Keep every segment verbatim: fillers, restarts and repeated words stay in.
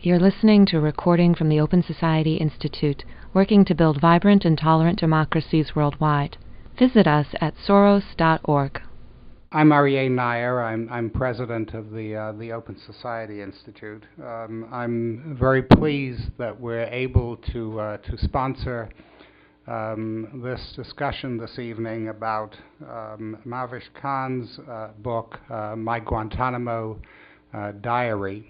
You're listening to a recording from the Open Society Institute, working to build vibrant and tolerant democracies worldwide. Visit us at soros dot org. I'm Aryeh Neier. I'm, I'm president of the uh, the Open Society Institute. Um, I'm very pleased that we're able to uh, to sponsor um, this discussion this evening about um, Mahvesh Khan's uh, book, uh, My Guantanamo uh, Diary.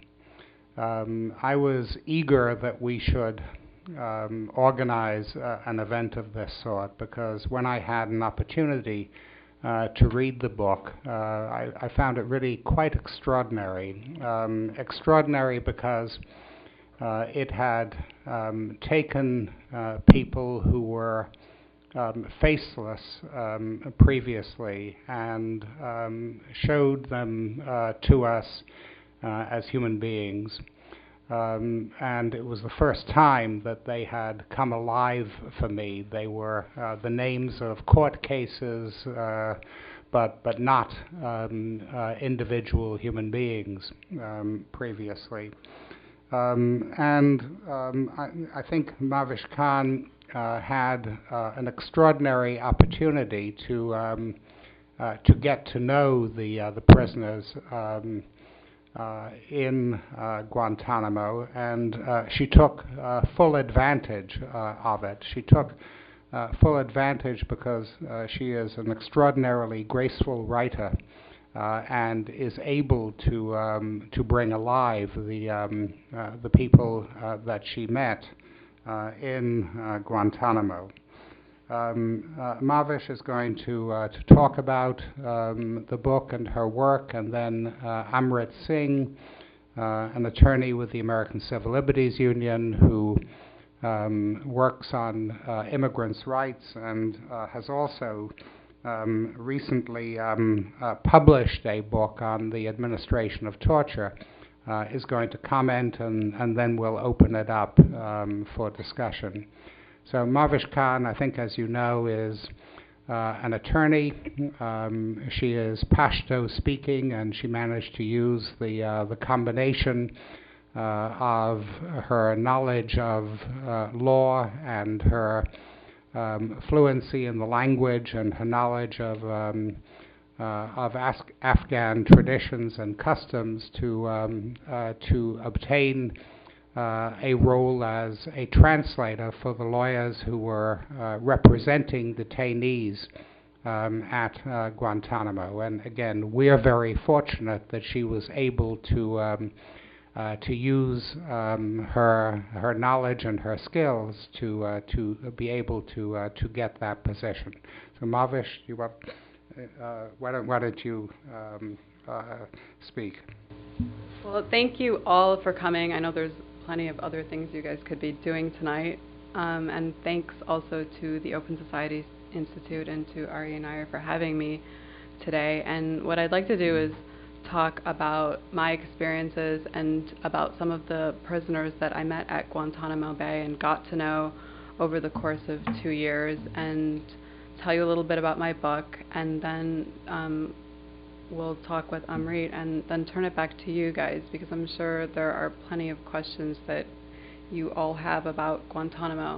Um, I was eager that we should um, organize uh, an event of this sort because when I had an opportunity uh, to read the book, uh, I, I found it really quite extraordinary. Um, extraordinary because uh, it had um, taken uh, people who were um, faceless um, previously and um, showed them uh, to us Uh, as human beings. Um, and it was the first time that they had come alive for me. They were uh, the names of court cases, uh, but, but not um, uh, individual human beings um, previously. Um, and um, I, I think Mahvesh Khan uh, had uh, an extraordinary opportunity to, um, uh, to get to know the, uh, the prisoners um, Uh, in uh, Guantanamo, and uh, she took uh, full advantage uh, of it. She took uh, full advantage because uh, she is an extraordinarily graceful writer uh, and is able to um, to bring alive the um, uh, the people uh, that she met uh, in uh, Guantanamo. Um, uh, Mahvesh is going to uh, to talk about um, the book and her work, and then uh, Amrit Singh, uh, an attorney with the American Civil Liberties Union who um, works on uh, immigrants' rights and uh, has also um, recently um, uh, published a book on the administration of torture, uh, is going to comment, and, and then we'll open it up um, for discussion. So Mahvesh Khan, I think, as you know, is uh, an attorney. Um, she is Pashto speaking, and she managed to use the uh, the combination uh, of her knowledge of uh, law and her um, fluency in the language and her knowledge of um, uh, of Af- Afghan traditions and customs to um, uh, to obtain Uh, a role as a translator for the lawyers who were uh, representing detainees um, at uh, Guantanamo. And again, we are very fortunate that she was able to um, uh, to use um, her her knowledge and her skills to uh, to be able to uh, to get that position. So Mahvesh, you want, uh, why don't why don't you um, uh, speak? Well, thank you all for coming. I know there's plenty of other things you guys could be doing tonight. Um, and thanks also to the Open Society Institute and to Aryeh Neier for having me today. And what I'd like to do is talk about my experiences and about some of the prisoners that I met at Guantanamo Bay and got to know over the course of two years and tell you a little bit about my book, and then um, we'll talk with Amrit and then turn it back to you guys, because I'm sure there are plenty of questions that you all have about Guantanamo.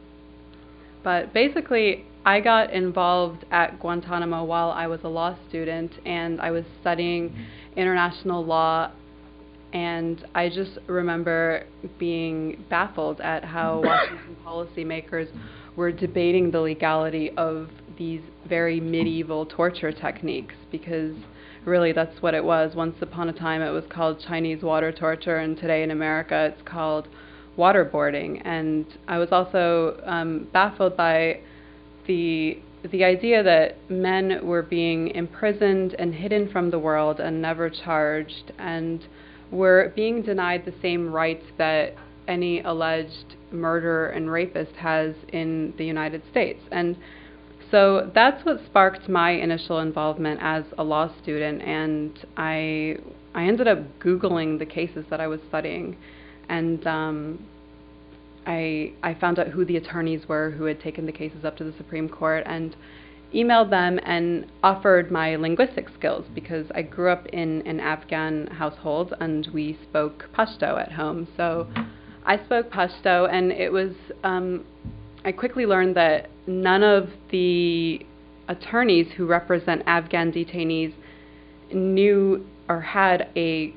But basically, I got involved at Guantanamo while I was a law student, and I was studying international law, and I just remember being baffled at how Washington policymakers were debating the legality of these very medieval torture techniques, because really that's what it was. Once upon a time it was called Chinese water torture, and today in America it's called waterboarding. And I was also um, baffled by the the idea that men were being imprisoned and hidden from the world and never charged, and were being denied the same rights that any alleged murderer and rapist has in the United States. And so that's what sparked my initial involvement as a law student, and I I ended up Googling the cases that I was studying, and um, I I found out who the attorneys were who had taken the cases up to the Supreme Court, and emailed them and offered my linguistic skills because I grew up in an Afghan household and we spoke Pashto at home. So I spoke Pashto, and it was, um, I quickly learned that none of the attorneys who represent Afghan detainees knew or had a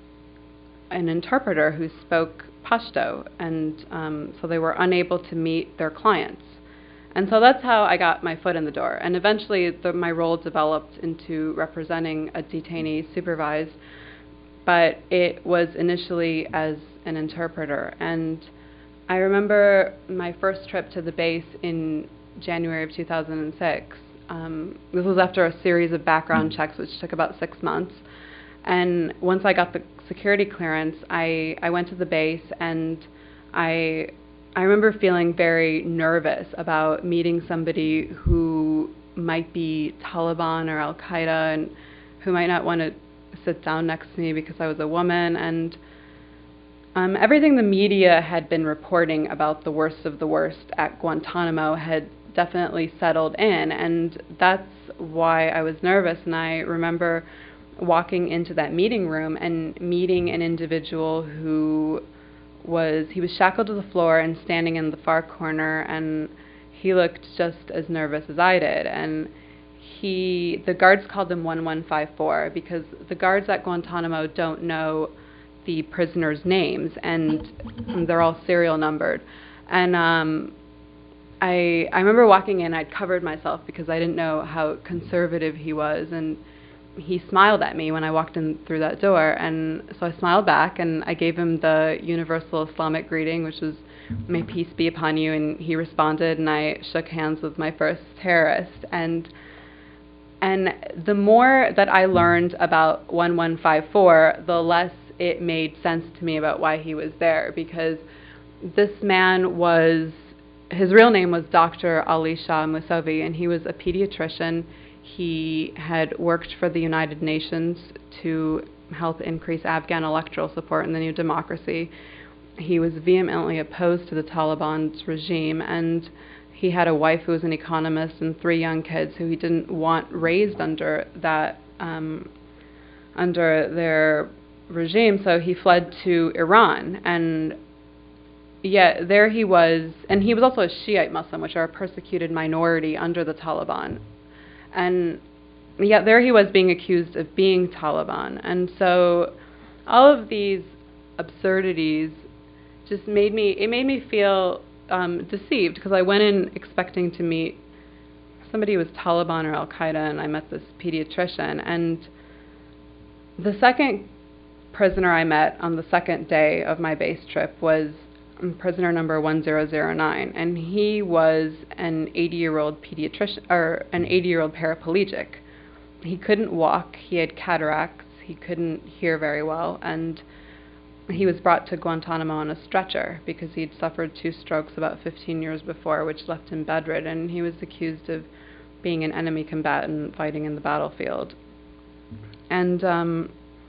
an interpreter who spoke Pashto, and um, so they were unable to meet their clients. And so that's how I got my foot in the door. And eventually the, my role developed into representing a detainee supervised, but it was initially as an interpreter. And I remember my first trip to the base in January of two thousand six. Um, this was after a series of background checks, which took about six months. And once I got the security clearance, I, I went to the base, and I I remember feeling very nervous about meeting somebody who might be Taliban or Al-Qaeda and who might not want to sit down next to me because I was a woman. And um, everything the media had been reporting about the worst of the worst at Guantanamo had definitely settled in, and that's why I was nervous. And I remember walking into that meeting room and meeting an individual who was, he was shackled to the floor and standing in the far corner, and he looked just as nervous as I did. And he, the guards called him one one five four because the guards at Guantanamo don't know the prisoners' names, and they're all serial numbered. And um, I, I remember walking in, I'd covered myself because I didn't know how conservative he was, and he smiled at me when I walked in through that door, and so I smiled back, and I gave him the universal Islamic greeting, which was, "May peace be upon you," and he responded, and I shook hands with my first terrorist. And and the more that I learned about one one five four, the less it made sense to me about why he was there, because this man was, his real name was Doctor Ali Shah Musavi, and he was a pediatrician. He had worked for the United Nations to help increase Afghan electoral support in the new democracy. He was vehemently opposed to the Taliban's regime, and he had a wife who was an economist and three young kids who he didn't want raised under that um, under their regime. So he fled to Iran, and yet there he was, and he was also a Shiite Muslim, which are a persecuted minority under the Taliban. And yet there he was being accused of being Taliban. And so all of these absurdities just made me, it made me feel um, deceived, because I went in expecting to meet somebody who was Taliban or Al-Qaeda, and I met this pediatrician. And the second prisoner I met on the second day of my base trip was prisoner number one zero zero nine, and he was an eighty-year-old pediatrician, or an eighty-year-old paraplegic. He couldn't walk, he had cataracts, he couldn't hear very well, and he was brought to Guantanamo on a stretcher because he'd suffered two strokes about fifteen years before, which left him bedridden, and he was accused of being an enemy combatant fighting in the battlefield. And um,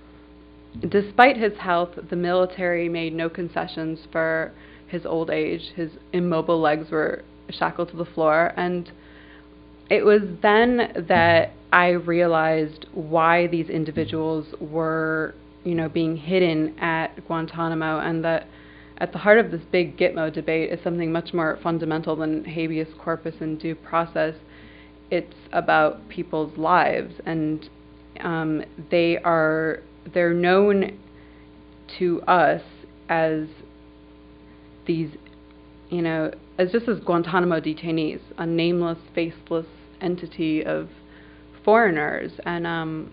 despite his health, the military made no concessions for his old age. His immobile legs were shackled to the floor. And it was then that I realized why these individuals were, you know, being hidden at Guantanamo, and that at the heart of this big Gitmo debate is something much more fundamental than habeas corpus and due process. It's about people's lives, and um, they are they're known to us as these, you know, as just as Guantanamo detainees, a nameless, faceless entity of foreigners. And um,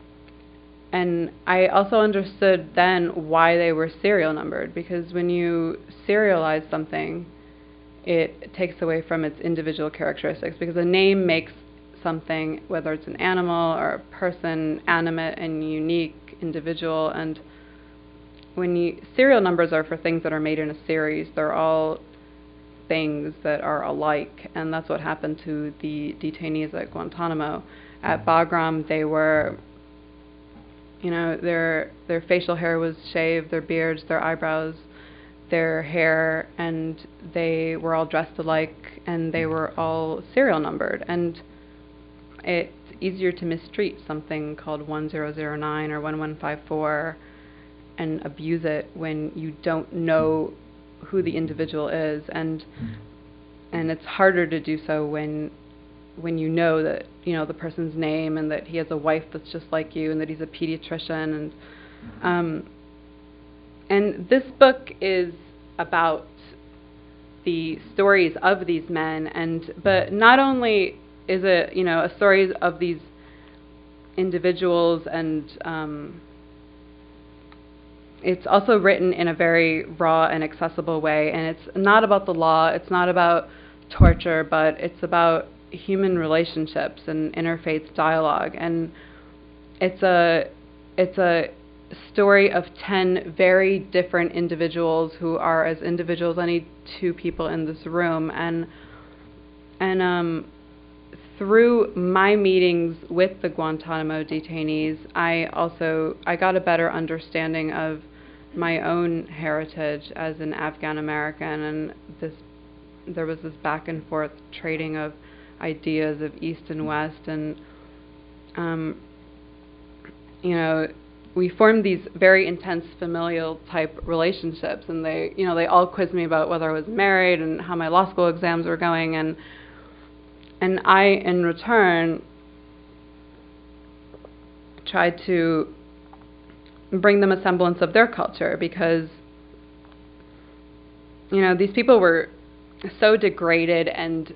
and I also understood then why they were serial numbered, because when you serialize something, it takes away from its individual characteristics, because a name makes something, whether it's an animal or a person, animate and unique, individual. And when you, serial numbers are for things that are made in a series. They're all things that are alike, and that's what happened to the detainees at Guantanamo. At Bagram, they were, you know, their their facial hair was shaved, their beards, their eyebrows, their hair, and they were all dressed alike, and they were all serial numbered. And it's easier to mistreat something called one zero zero nine or one one five four and abuse it when you don't know who the individual is, and and it's harder to do so when when you know that, you know, the person's name and that he has a wife that's just like you and that he's a pediatrician. And um, and this book is about the stories of these men, and but not only is it, you know, a story of these individuals, and um, it's also written in a very raw and accessible way, and it's not about the law, it's not about torture, but it's about human relationships and interfaith dialogue. And it's a it's a story of ten very different individuals who are as individuals any two people in this room, and and um through my meetings with the Guantanamo detainees, I also I got a better understanding of my own heritage as an Afghan American, and this there was this back and forth trading of ideas of East and West, and um, you know, we formed these very intense familial type relationships, and they, you know, they all quizzed me about whether I was married and how my law school exams were going, and and I, in return, tried to bring them a semblance of their culture, because, you know, these people were so degraded and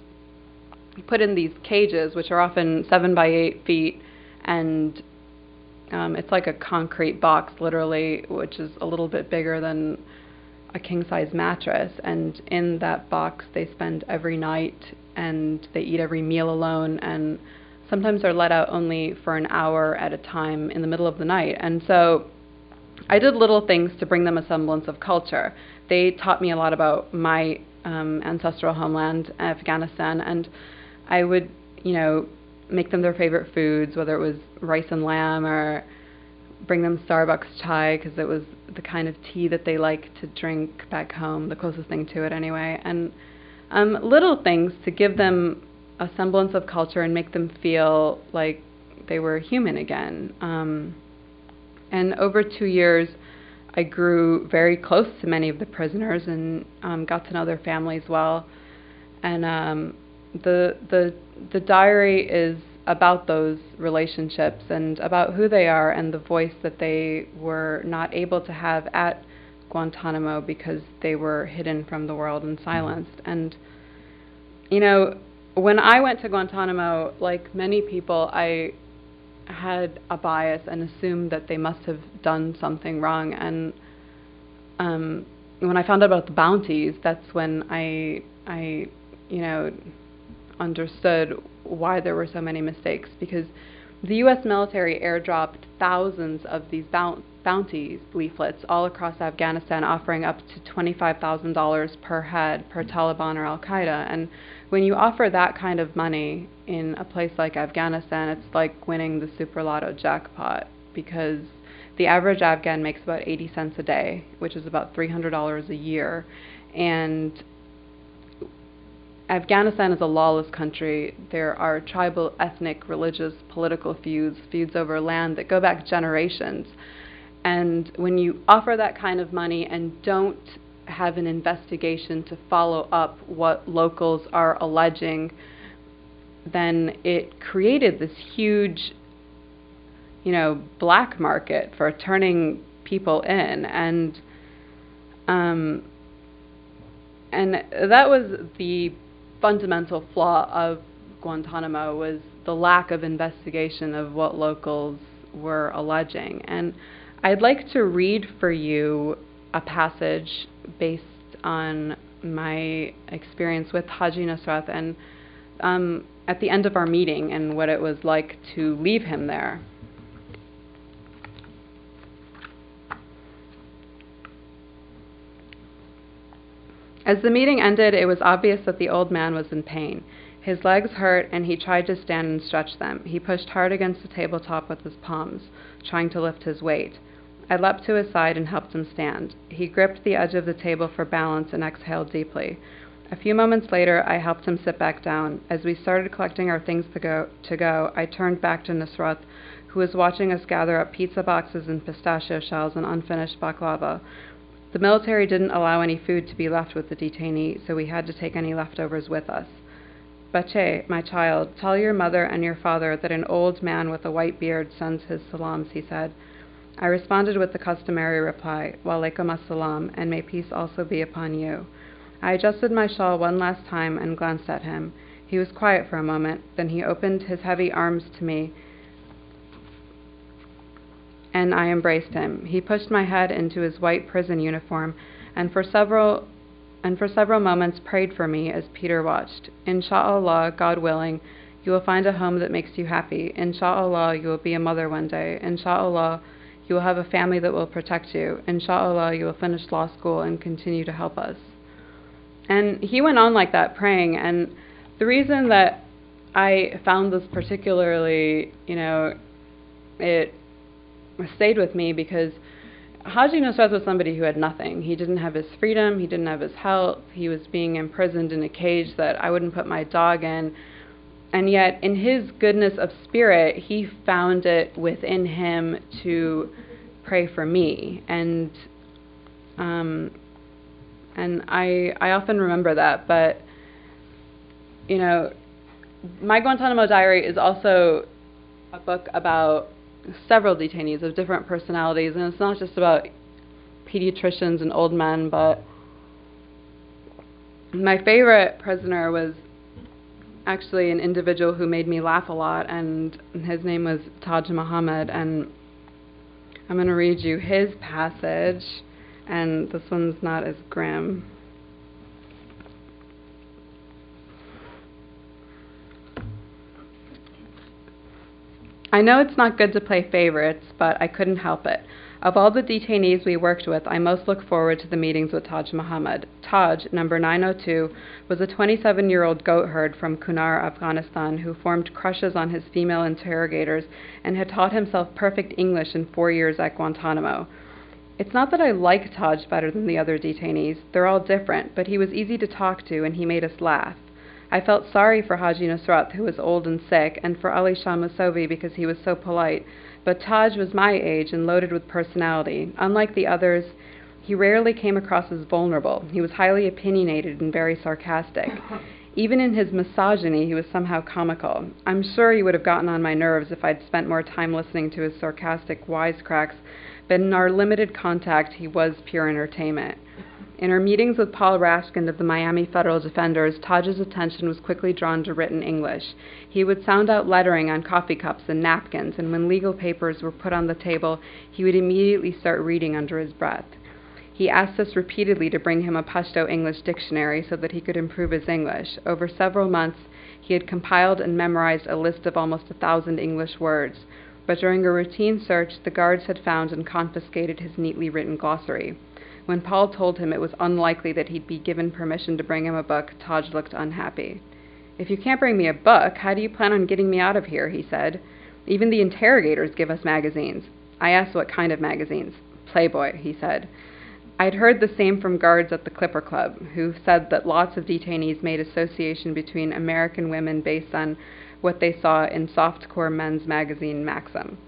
put in these cages, which are often seven by eight feet, and um, it's like a concrete box, literally, which is a little bit bigger than a king-size mattress. And in that box, they spend every night, and they eat every meal alone, and sometimes they're let out only for an hour at a time in the middle of the night. And so I did little things to bring them a semblance of culture. They taught me a lot about my um, ancestral homeland, Afghanistan, and I would, you know, make them their favorite foods, whether it was rice and lamb, or bring them Starbucks chai, because it was the kind of tea that they like to drink back home, the closest thing to it anyway. And um, little things to give them a semblance of culture and make them feel like they were human again. Um, and over two years, I grew very close to many of the prisoners, and um, got to know their families well. And um, the the the diary is about those relationships and about who they are and the voice that they were not able to have at Guantanamo because they were hidden from the world and silenced. And, you know, when I went to Guantanamo, like many people, I had a bias and assumed that they must have done something wrong. And um, when I found out about the bounties, that's when I, I, you know, understood why there were so many mistakes, because the U S military airdropped thousands of these bount- bounty leaflets all across Afghanistan, offering up to twenty-five thousand dollars per head per Taliban or Al-Qaeda. And when you offer that kind of money in a place like Afghanistan, it's like winning the Super Lotto jackpot, because the average Afghan makes about eighty cents a day, which is about three hundred dollars a year. And Afghanistan is a lawless country. There are tribal, ethnic, religious, political feuds, feuds over land that go back generations. And when you offer that kind of money and don't have an investigation to follow up what locals are alleging, then it created this huge, you know, black market for turning people in. And um, and that was the fundamental flaw of Guantanamo, was the lack of investigation of what locals were alleging. And I'd like to read for you a passage based on my experience with Haji Nusrat, and um, at the end of our meeting, and what it was like to leave him there. As the meeting ended, it was obvious that the old man was in pain. His legs hurt, and he tried to stand and stretch them. He pushed hard against the tabletop with his palms, trying to lift his weight. I leapt to his side and helped him stand. He gripped the edge of the table for balance and exhaled deeply. A few moments later, I helped him sit back down. As we started collecting our things to go, to go, I turned back to Nusrat, who was watching us gather up pizza boxes and pistachio shells and unfinished baklava. The military didn't allow any food to be left with the detainee, so we had to take any leftovers with us. Bache, my child, tell your mother and your father that an old man with a white beard sends his salams, he said. I responded with the customary reply, Walaikum assalam, and may peace also be upon you. I adjusted my shawl one last time and glanced at him. He was quiet for a moment, then he opened his heavy arms to me, and I embraced him. He pushed my head into his white prison uniform, and for several and for several moments prayed for me as Peter watched. Insha'Allah, God willing, you will find a home that makes you happy. Insha'Allah, you will be a mother one day. Insha'Allah, you will have a family that will protect you. Insha'Allah, you will finish law school and continue to help us. And he went on like that, praying. And the reason that I found this particularly, you know, it stayed with me because Haji Nusrat was somebody who had nothing. He didn't have his freedom. He didn't have his health. He was being imprisoned in a cage that I wouldn't put my dog in. And yet, in his goodness of spirit, he found it within him to pray for me. And um, and I I often remember that. But, you know, my Guantanamo Diary is also a book about several detainees of different personalities, and it's not just about pediatricians and old men, but my favorite prisoner was actually an individual who made me laugh a lot, and his name was Taj Muhammad, and I'm going to read you his passage, and this one's not as grim. I know it's not good to play favorites, but I couldn't help it. Of all the detainees we worked with, I most look forward to the meetings with Taj Muhammad. Taj, number nine oh two, was a twenty-seven-year-old goat herd from Kunar, Afghanistan, who formed crushes on his female interrogators and had taught himself perfect English in four years at Guantanamo. It's not that I like Taj better than the other detainees. They're all different, but he was easy to talk to and he made us laugh. I felt sorry for Haji Nusrat, who was old and sick, and for Ali Shah Musavi because he was so polite, but Taj was my age and loaded with personality. Unlike the others, he rarely came across as vulnerable. He was highly opinionated and very sarcastic. Even in his misogyny, he was somehow comical. I'm sure he would have gotten on my nerves if I'd spent more time listening to his sarcastic wisecracks, but in our limited contact, he was pure entertainment. In our meetings with Paul Raskin of the Miami Federal Defenders, Taj's attention was quickly drawn to written English. He would sound out lettering on coffee cups and napkins, and when legal papers were put on the table, he would immediately start reading under his breath. He asked us repeatedly to bring him a Pashto English dictionary so that he could improve his English. Over several months, he had compiled and memorized a list of almost a thousand English words, but during a routine search, the guards had found and confiscated his neatly written glossary. When Paul told him it was unlikely that he'd be given permission to bring him a book, Taj looked unhappy. If you can't bring me a book, how do you plan on getting me out of here, he said. Even the interrogators give us magazines. I asked what kind of magazines. Playboy, he said. I'd heard the same from guards at the Clipper Club, who said that lots of detainees made association between American women based on what they saw in softcore men's magazine Maxim.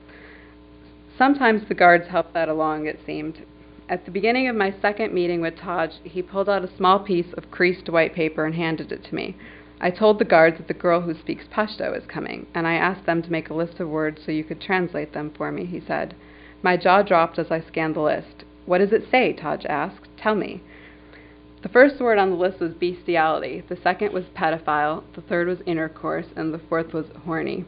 Sometimes the guards helped that along, it seemed. At the beginning of my second meeting with Taj, he pulled out a small piece of creased white paper and handed it to me. I told the guards that the girl who speaks Pashto is coming, and I asked them to make a list of words so you could translate them for me, he said. My jaw dropped as I scanned the list. What does it say? Taj asked. Tell me. The first word on the list was bestiality, the second was pedophile, the third was intercourse, and the fourth was horny.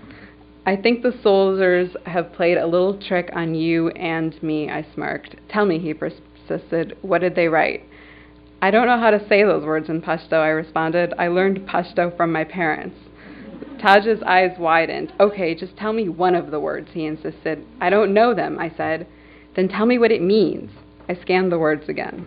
I think the soldiers have played a little trick on you and me, I smirked. Tell me, he persisted, what did they write? I don't know how to say those words in Pashto, I responded. I learned Pashto from my parents. Taj's eyes widened. Okay, just tell me one of the words, he insisted. I don't know them, I said. Then tell me what it means. I scanned the words again.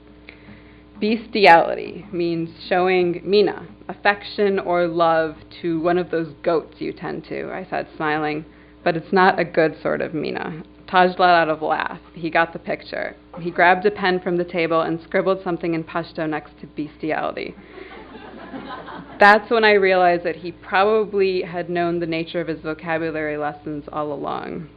Bestiality means showing mina, affection or love to one of those goats you tend to, I said, smiling. But it's not a good sort of mina. Taj let out a laugh. He got the picture. He grabbed a pen from the table and scribbled something in Pashto next to bestiality. That's when I realized that he probably had known the nature of his vocabulary lessons all along.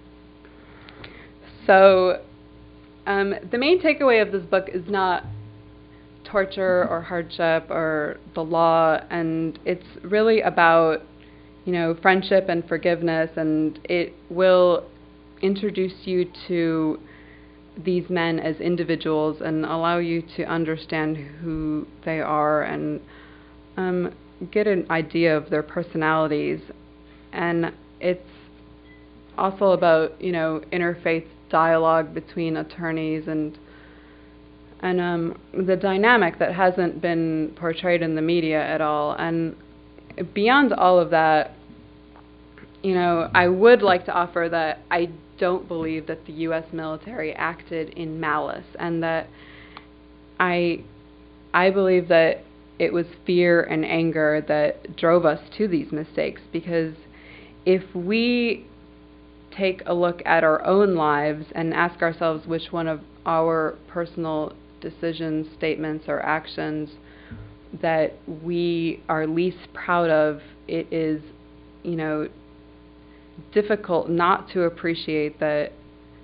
So, um, the main takeaway of this book is not torture or hardship or the law, and it's really about, you know, friendship and forgiveness, and it will introduce you to these men as individuals and allow you to understand who they are and um, get an idea of their personalities. And it's also about, you know, interfaith dialogue between attorneys and and um, the dynamic that hasn't been portrayed in the media at all. And beyond all of that, you know, I would like to offer that I don't believe that the U S military acted in malice, and that I I believe that it was fear and anger that drove us to these mistakes. Because if we take a look at our own lives and ask ourselves which one of our personal decisions, statements, or actions that we are least proud of, it is, you know, difficult not to appreciate that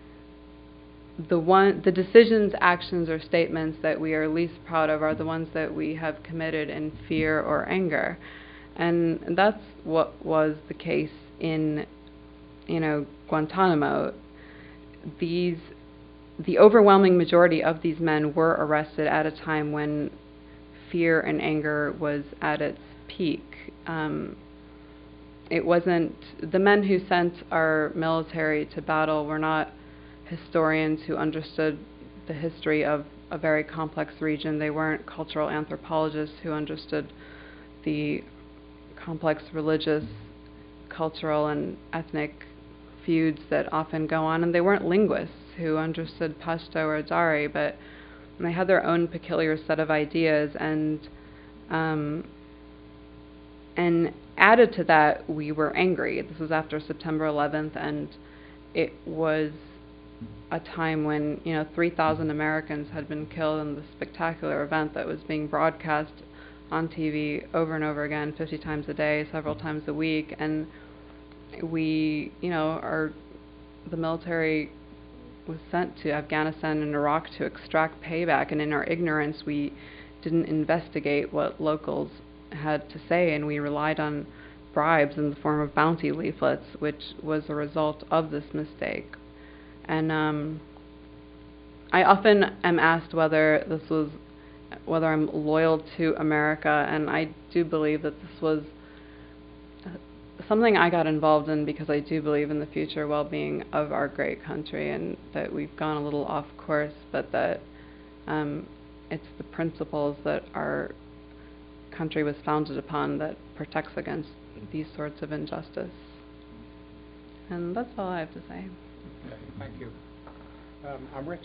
the one the decisions, actions, or statements that we are least proud of are the ones that we have committed in fear or anger. And that's what was the case in, you know, Guantanamo. These the overwhelming majority of these men were arrested at a time when fear and anger was at its peak. Um, It wasn't, the men who sent our military to battle were not historians who understood the history of a very complex region. They weren't cultural anthropologists who understood the complex religious, cultural, and ethnic feuds that often go on. And they weren't linguists who understood Pashto or Dari, but they had their own peculiar set of ideas. And um, and added to that, we were angry. This was after September eleventh, and it was a time when, you know, three thousand Americans had been killed in this spectacular event that was being broadcast on T V over and over again, fifty times a day, several times a week. And we, you know, our, the military was sent to Afghanistan and Iraq to extract payback, and in our ignorance, we didn't investigate what locals had to say, and we relied on bribes in the form of bounty leaflets, which was a result of this mistake. And um, I often am asked whether this was, whether I'm loyal to America, and I do believe that this was something I got involved in because I do believe in the future well-being of our great country, and that we've gone a little off course, but that um, it's the principles that our country was founded upon that protects against these sorts of injustice. And that's all I have to say. Okay, thank you. Um, Amrit?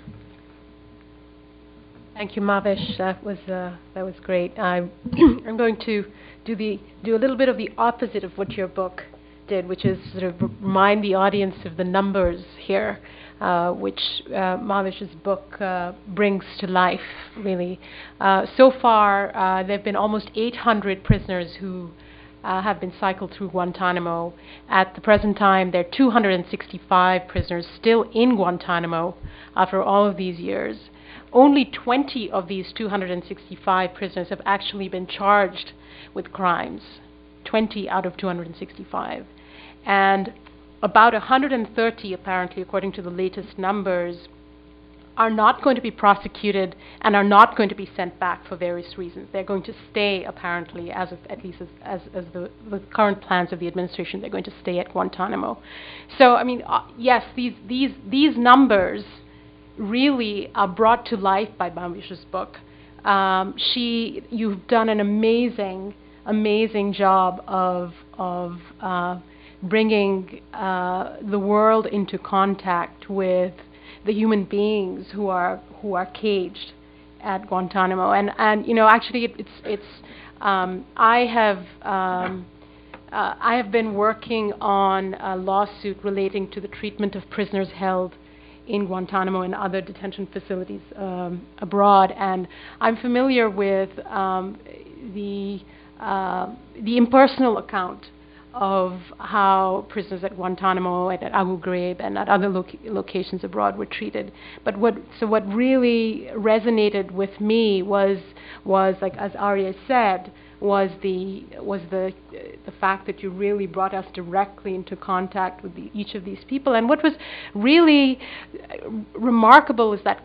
Thank you, Mavish. That was uh, that was great. I'm I'm going to do the do a little bit of the opposite of what your book did, which is sort of remind the audience of the numbers here, uh, which uh, Mavish's book uh, brings to life. Really, uh, so far uh, there have been almost eight hundred prisoners who uh, have been cycled through Guantanamo. At the present time, there are two hundred sixty-five prisoners still in Guantanamo after all of these years. Only twenty of these two hundred sixty-five prisoners have actually been charged with crimes, twenty out of two hundred sixty-five. And about one hundred thirty, apparently, according to the latest numbers, are not going to be prosecuted and are not going to be sent back for various reasons. They're going to stay, apparently, as of, at least as, as, as the, the current plans of the administration, they're going to stay at Guantanamo. So, I mean, uh, yes, these, these, these numbers really are brought to life by Mavish's book. Um, she, you've done an amazing, amazing job of of uh, bringing uh, the world into contact with the human beings who are who are caged at Guantanamo. And and you know, actually, it, it's it's. Um, I have um, uh, I have been working on a lawsuit relating to the treatment of prisoners held in Guantanamo and other detention facilities um, abroad, and I'm familiar with um, the uh, the impersonal account of how prisoners at Guantanamo and at Abu Ghraib and at other loca- locations abroad were treated. But what so what really resonated with me was was like, as Arya said, was the was the uh, the fact that you really brought us directly into contact with the, each of these people. And what was really uh, remarkable is that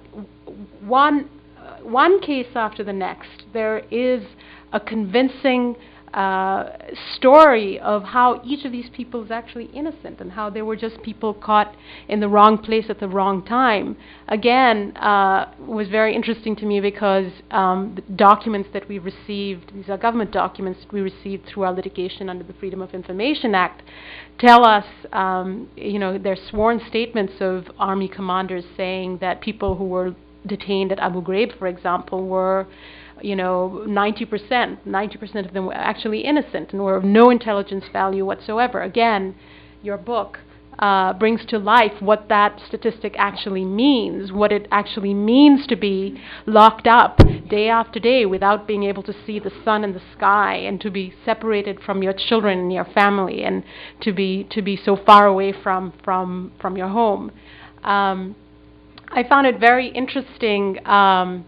one uh, one case after the next, there is a convincing Uh, story of how each of these people is actually innocent and how they were just people caught in the wrong place at the wrong time. Again, uh, was very interesting to me because um, the documents that we received, these are government documents that we received through our litigation under the Freedom of Information Act, tell us, um, you know, they're sworn statements of Army commanders saying that people who were detained at Abu Ghraib, for example, were you know, ninety percent, ninety percent of them were actually innocent and were of no intelligence value whatsoever. Again, your book uh, brings to life what that statistic actually means, what it actually means to be locked up day after day without being able to see the sun and the sky, and to be separated from your children and your family, and to be to be so far away from from from your home. Um, I found it very interesting. Um,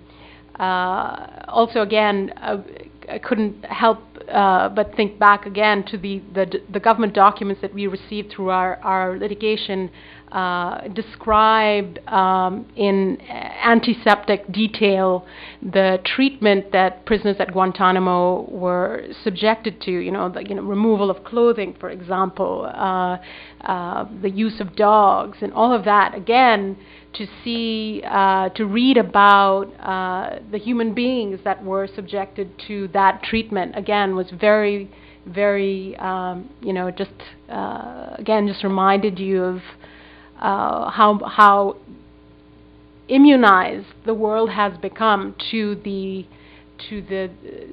Uh, also, again, uh, I couldn't help uh, but think back again to the, the, the government documents that we received through our, our litigation uh, describe um, in antiseptic detail the treatment that prisoners at Guantanamo were subjected to. You know, the you know, removal of clothing, for example, uh, uh, the use of dogs, and all of that. Again, to see, uh, to read about uh, the human beings that were subjected to that treatment, again, was very, very, um, you know, just, uh, again, just reminded you of uh, how, how immunized the world has become to the, to the,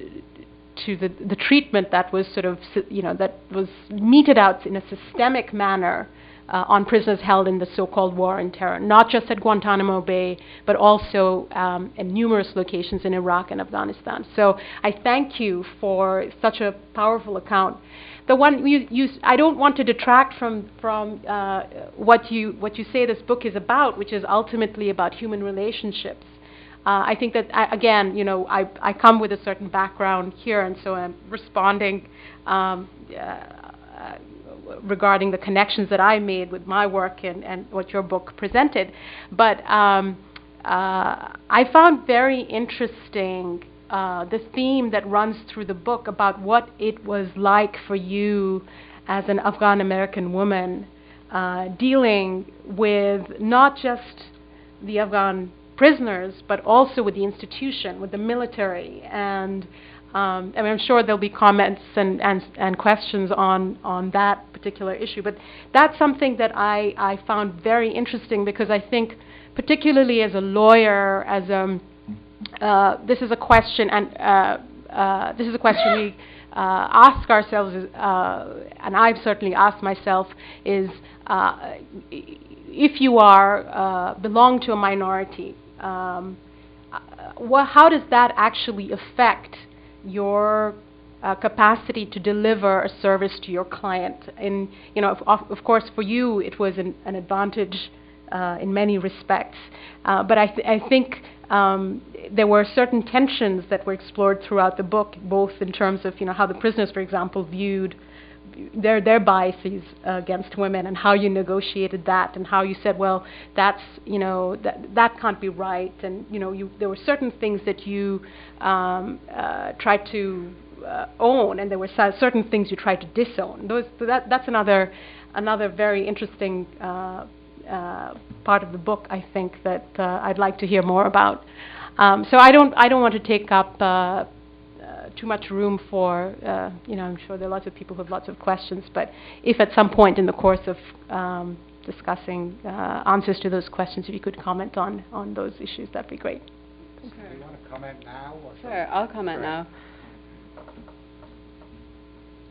to the, the treatment that was sort of, you know, that was meted out in a systemic manner Uh, on prisoners held in the so-called war on terror, not just at Guantanamo Bay, but also um, in numerous locations in Iraq and Afghanistan. So I thank you for such a powerful account. The one you, you I don't want to detract from from uh, what you what you say this book is about, which is ultimately about human relationships. Uh, I think that I, again, you know, I I come with a certain background here, and so I'm responding Um, uh, regarding the connections that I made with my work and, and what your book presented. But um, uh, I found very interesting uh, the theme that runs through the book about what it was like for you as an Afghan American woman uh, dealing with not just the Afghan prisoners, but also with the institution, with the military. And Um, I mean, I'm sure there'll be comments and, and, and questions on, on that particular issue, but that's something that I, I found very interesting, because I think, particularly as a lawyer, as a, uh, this is a question, and uh, uh, this is a question we uh, ask ourselves, uh, and I've certainly asked myself, is uh, if you are uh, belong to a minority, um, wh- how does that actually affect your uh, capacity to deliver a service to your client? And you know, of, of course, for you, it was an, an advantage uh, in many respects. Uh, but I, th- I think um, there were certain tensions that were explored throughout the book, both in terms of you know how the prisoners, for example, viewed their their biases uh, against women, and how you negotiated that, and how you said, well, that's you know that that can't be right, and you know you there were certain things that you um, uh, tried to uh, own, and there were certain things you tried to disown. Those that that's another another very interesting uh, uh, part of the book, I think, that uh, I'd like to hear more about. Um, so I don't I don't want to take up Uh, too much room for, uh, you know, I'm sure there are lots of people who have lots of questions, but if at some point in the course of um, discussing uh, answers to those questions, if you could comment on, on those issues, that'd be great. So do you want to comment now? Or Sure, I'll comment now.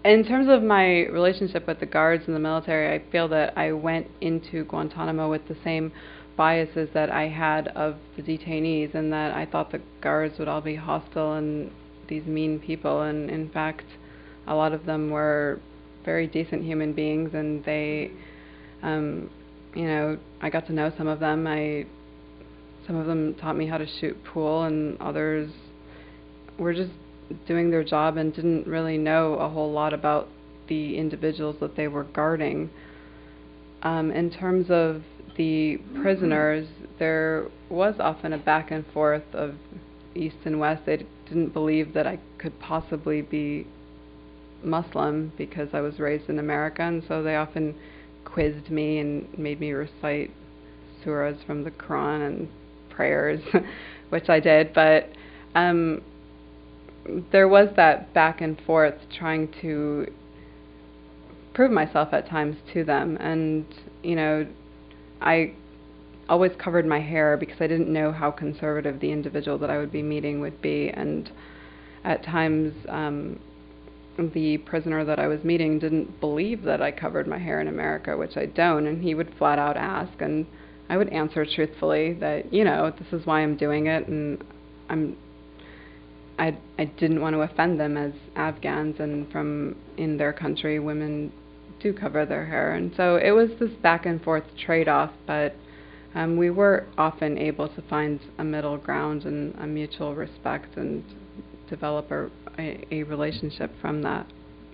in terms of my relationship with the guards in the military, I feel that I went into Guantanamo with the same biases that I had of the detainees, and that I thought the guards would all be hostile and these mean people. And in fact, a lot of them were very decent human beings, and they, um, you know, I got to know some of them. I, some of them taught me how to shoot pool, and others were just doing their job and didn't really know a whole lot about the individuals that they were guarding. Um, in terms of the prisoners, there was often a back and forth of East and West. They d- didn't believe that I could possibly be Muslim because I was raised in America, and so they often quizzed me and made me recite surahs from the Quran and prayers, which I did, but um, there was that back and forth trying to prove myself at times to them. And, you know, I always covered my hair because I didn't know how conservative the individual that I would be meeting would be. And at times, um, the prisoner that I was meeting didn't believe that I covered my hair in America, which I don't, and he would flat out ask, and I would answer truthfully that, you know, this is why I'm doing it, and I'm I, I didn't want to offend them as Afghans, and from in their country, women do cover their hair. And so it was this back and forth trade-off, but um, we were often able to find a middle ground and a mutual respect and develop a, a, a relationship from that.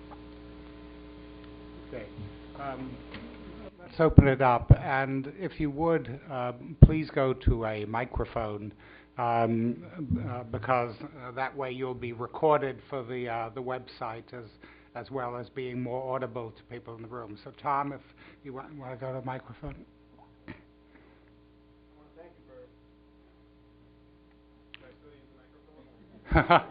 Okay. Um, let's open it up, and if you would, uh, please go to a microphone. Um, uh, because uh, that way you'll be recorded for the uh, the website as as well as being more audible to people in the room. So Tom, if you want, want to go to the microphone. I want to thank you for. Can I still use the microphone?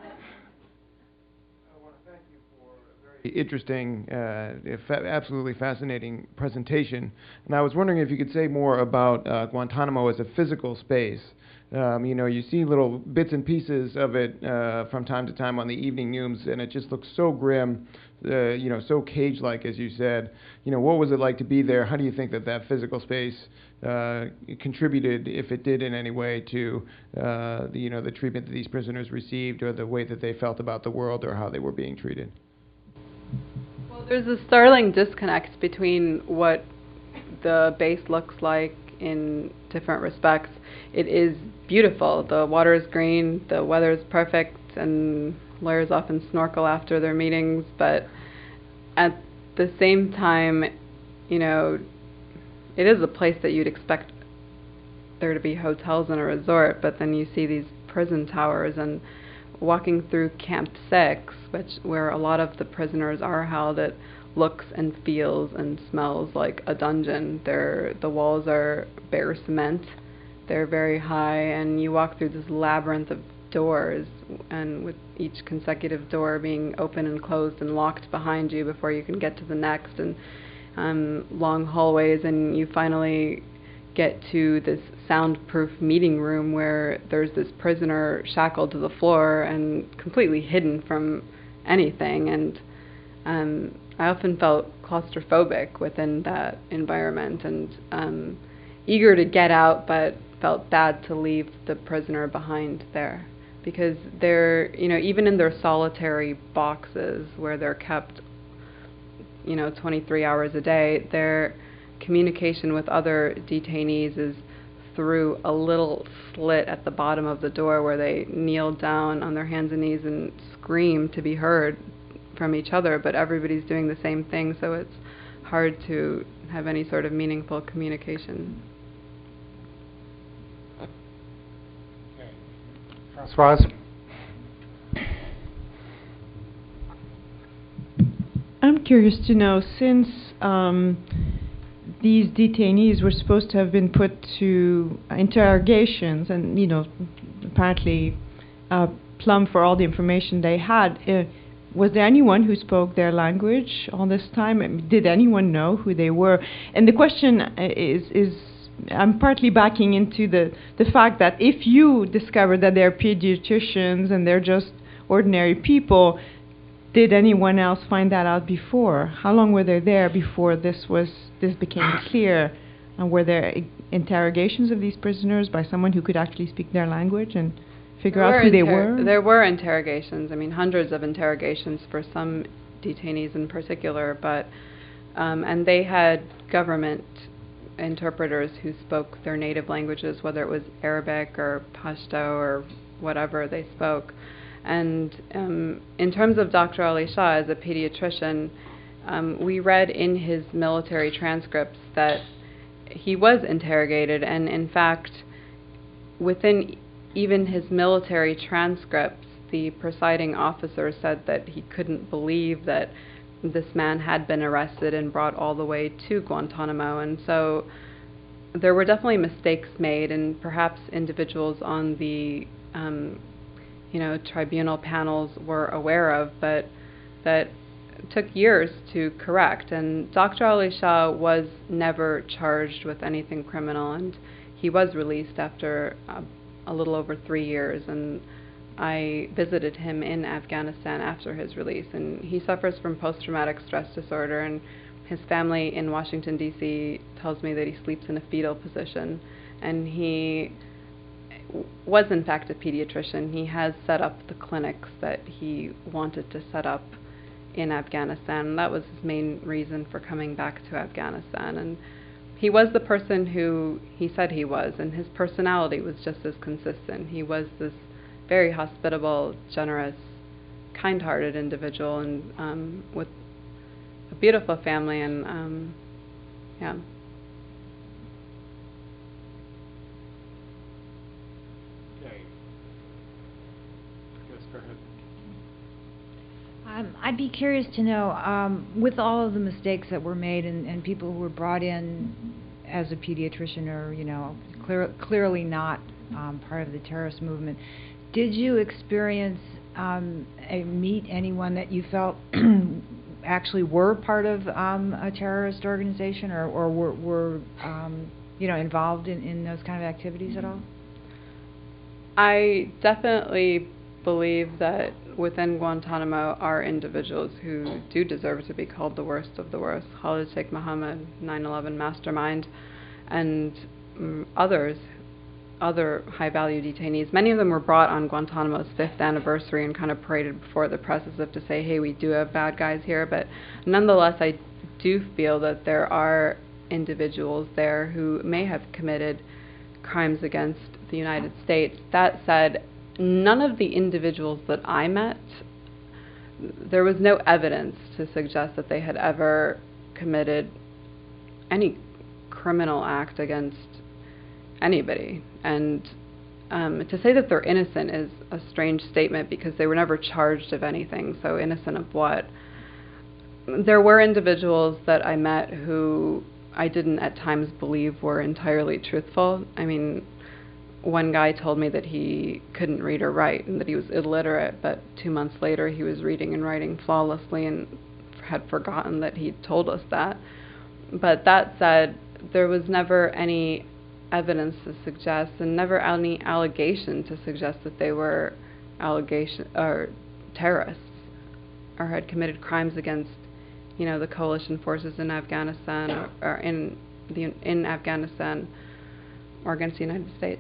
I want to thank you for a very interesting, uh, fa- absolutely fascinating presentation. And I was wondering if you could say more about uh, Guantanamo as a physical space. Um, you know, you see little bits and pieces of it uh, from time to time on the evening news, and it just looks so grim, uh, you know, so cage-like, as you said. You know, what was it like to be there? How do you think that that physical space uh, contributed, if it did in any way, to uh, the, you know, the treatment that these prisoners received, or the way that they felt about the world, or how they were being treated? Well, there's a startling disconnect between what the base looks like in different respects. It is beautiful. The water is green, the weather is perfect, and lawyers often snorkel after their meetings, but at the same time, you know, it is a place that you'd expect there to be hotels and a resort, but then you see these prison towers, and walking through Camp six, which where a lot of the prisoners are held, it looks and feels and smells like a dungeon. They're, the walls are bare cement. They're very high, and you walk through this labyrinth of doors, and with each consecutive door being open and closed and locked behind you before you can get to the next, and um, long hallways, and you finally get to this soundproof meeting room where there's this prisoner shackled to the floor and completely hidden from anything. And um, I often felt claustrophobic within that environment, and um, eager to get out, but felt bad to leave the prisoner behind there, because they're, you know, even in their solitary boxes where they're kept, you know, twenty-three hours a day, their communication with other detainees is through a little slit at the bottom of the door where they kneel down on their hands and knees and scream to be heard from each other, but everybody's doing the same thing, so it's hard to have any sort of meaningful communication. Françoise? I'm curious to know, since um, these detainees were supposed to have been put to interrogations and, you know, apparently uh, plumbed for all the information they had, uh, was there anyone who spoke their language all this time? Did anyone know who they were? And the question is, is I'm partly backing into the, the fact that if you discover that they're pediatricians and they're just ordinary people, did anyone else find that out before? How long were they there before this was this became clear? And were there I- interrogations of these prisoners by someone who could actually speak their language and figure There out were who they inter- were? There were interrogations. I mean, hundreds of interrogations for some detainees in particular, but um, and they had government interpreters who spoke their native languages, whether it was Arabic or Pashto or whatever they spoke. And um, in terms of Doctor Ali Shah as a pediatrician, um, we read in his military transcripts that he was interrogated, and in fact, within even his military transcripts, the presiding officer said that he couldn't believe that this man had been arrested and brought all the way to Guantanamo. And so there were definitely mistakes made, and perhaps individuals on the um, you know, tribunal panels were aware of, but that took years to correct. And Doctor Ali Shah was never charged with anything criminal, and he was released after uh, a little over three years. And I visited him in Afghanistan after his release, and he suffers from post-traumatic stress disorder, and his family in Washington, D C tells me that he sleeps in a fetal position, and he was in fact a pediatrician. He has set up the clinics that he wanted to set up in Afghanistan, and that was his main reason for coming back to Afghanistan. And he was the person who he said he was, and his personality was just as consistent. He was this very hospitable, generous, kind-hearted individual, and um, with a beautiful family, and um, yeah. Um, I'd be curious to know, um, with all of the mistakes that were made and, and people who were brought in as a pediatrician or, you know, clear, clearly not um, part of the terrorist movement, did you experience, um, a, meet anyone that you felt actually were part of um, a terrorist organization or, or were, were um, you know, involved in, in those kind of activities at all? I definitely believe that within Guantanamo are individuals who do deserve to be called the worst of the worst. Khalid Sheikh Mohammed, nine eleven mastermind, and um, others, other high-value detainees. Many of them were brought on Guantanamo's fifth anniversary and kind of paraded before the press as if to say, hey, we do have bad guys here. But nonetheless, I do feel that there are individuals there who may have committed crimes against the United States. That said, none of the individuals that I met, there was no evidence to suggest that they had ever committed any criminal act against anybody. And um, to say that they're innocent is a strange statement because they were never charged of anything. So innocent of what? There were individuals that I met who I didn't at times believe were entirely truthful. I mean, one guy told me that he couldn't read or write and that he was illiterate, but two months later he was reading and writing flawlessly and had forgotten that he'd told us that. But that said, there was never any evidence to suggest and never any allegation to suggest that they were allegation or terrorists or had committed crimes against, you know, the coalition forces in Afghanistan or, or in the in Afghanistan or against the United States.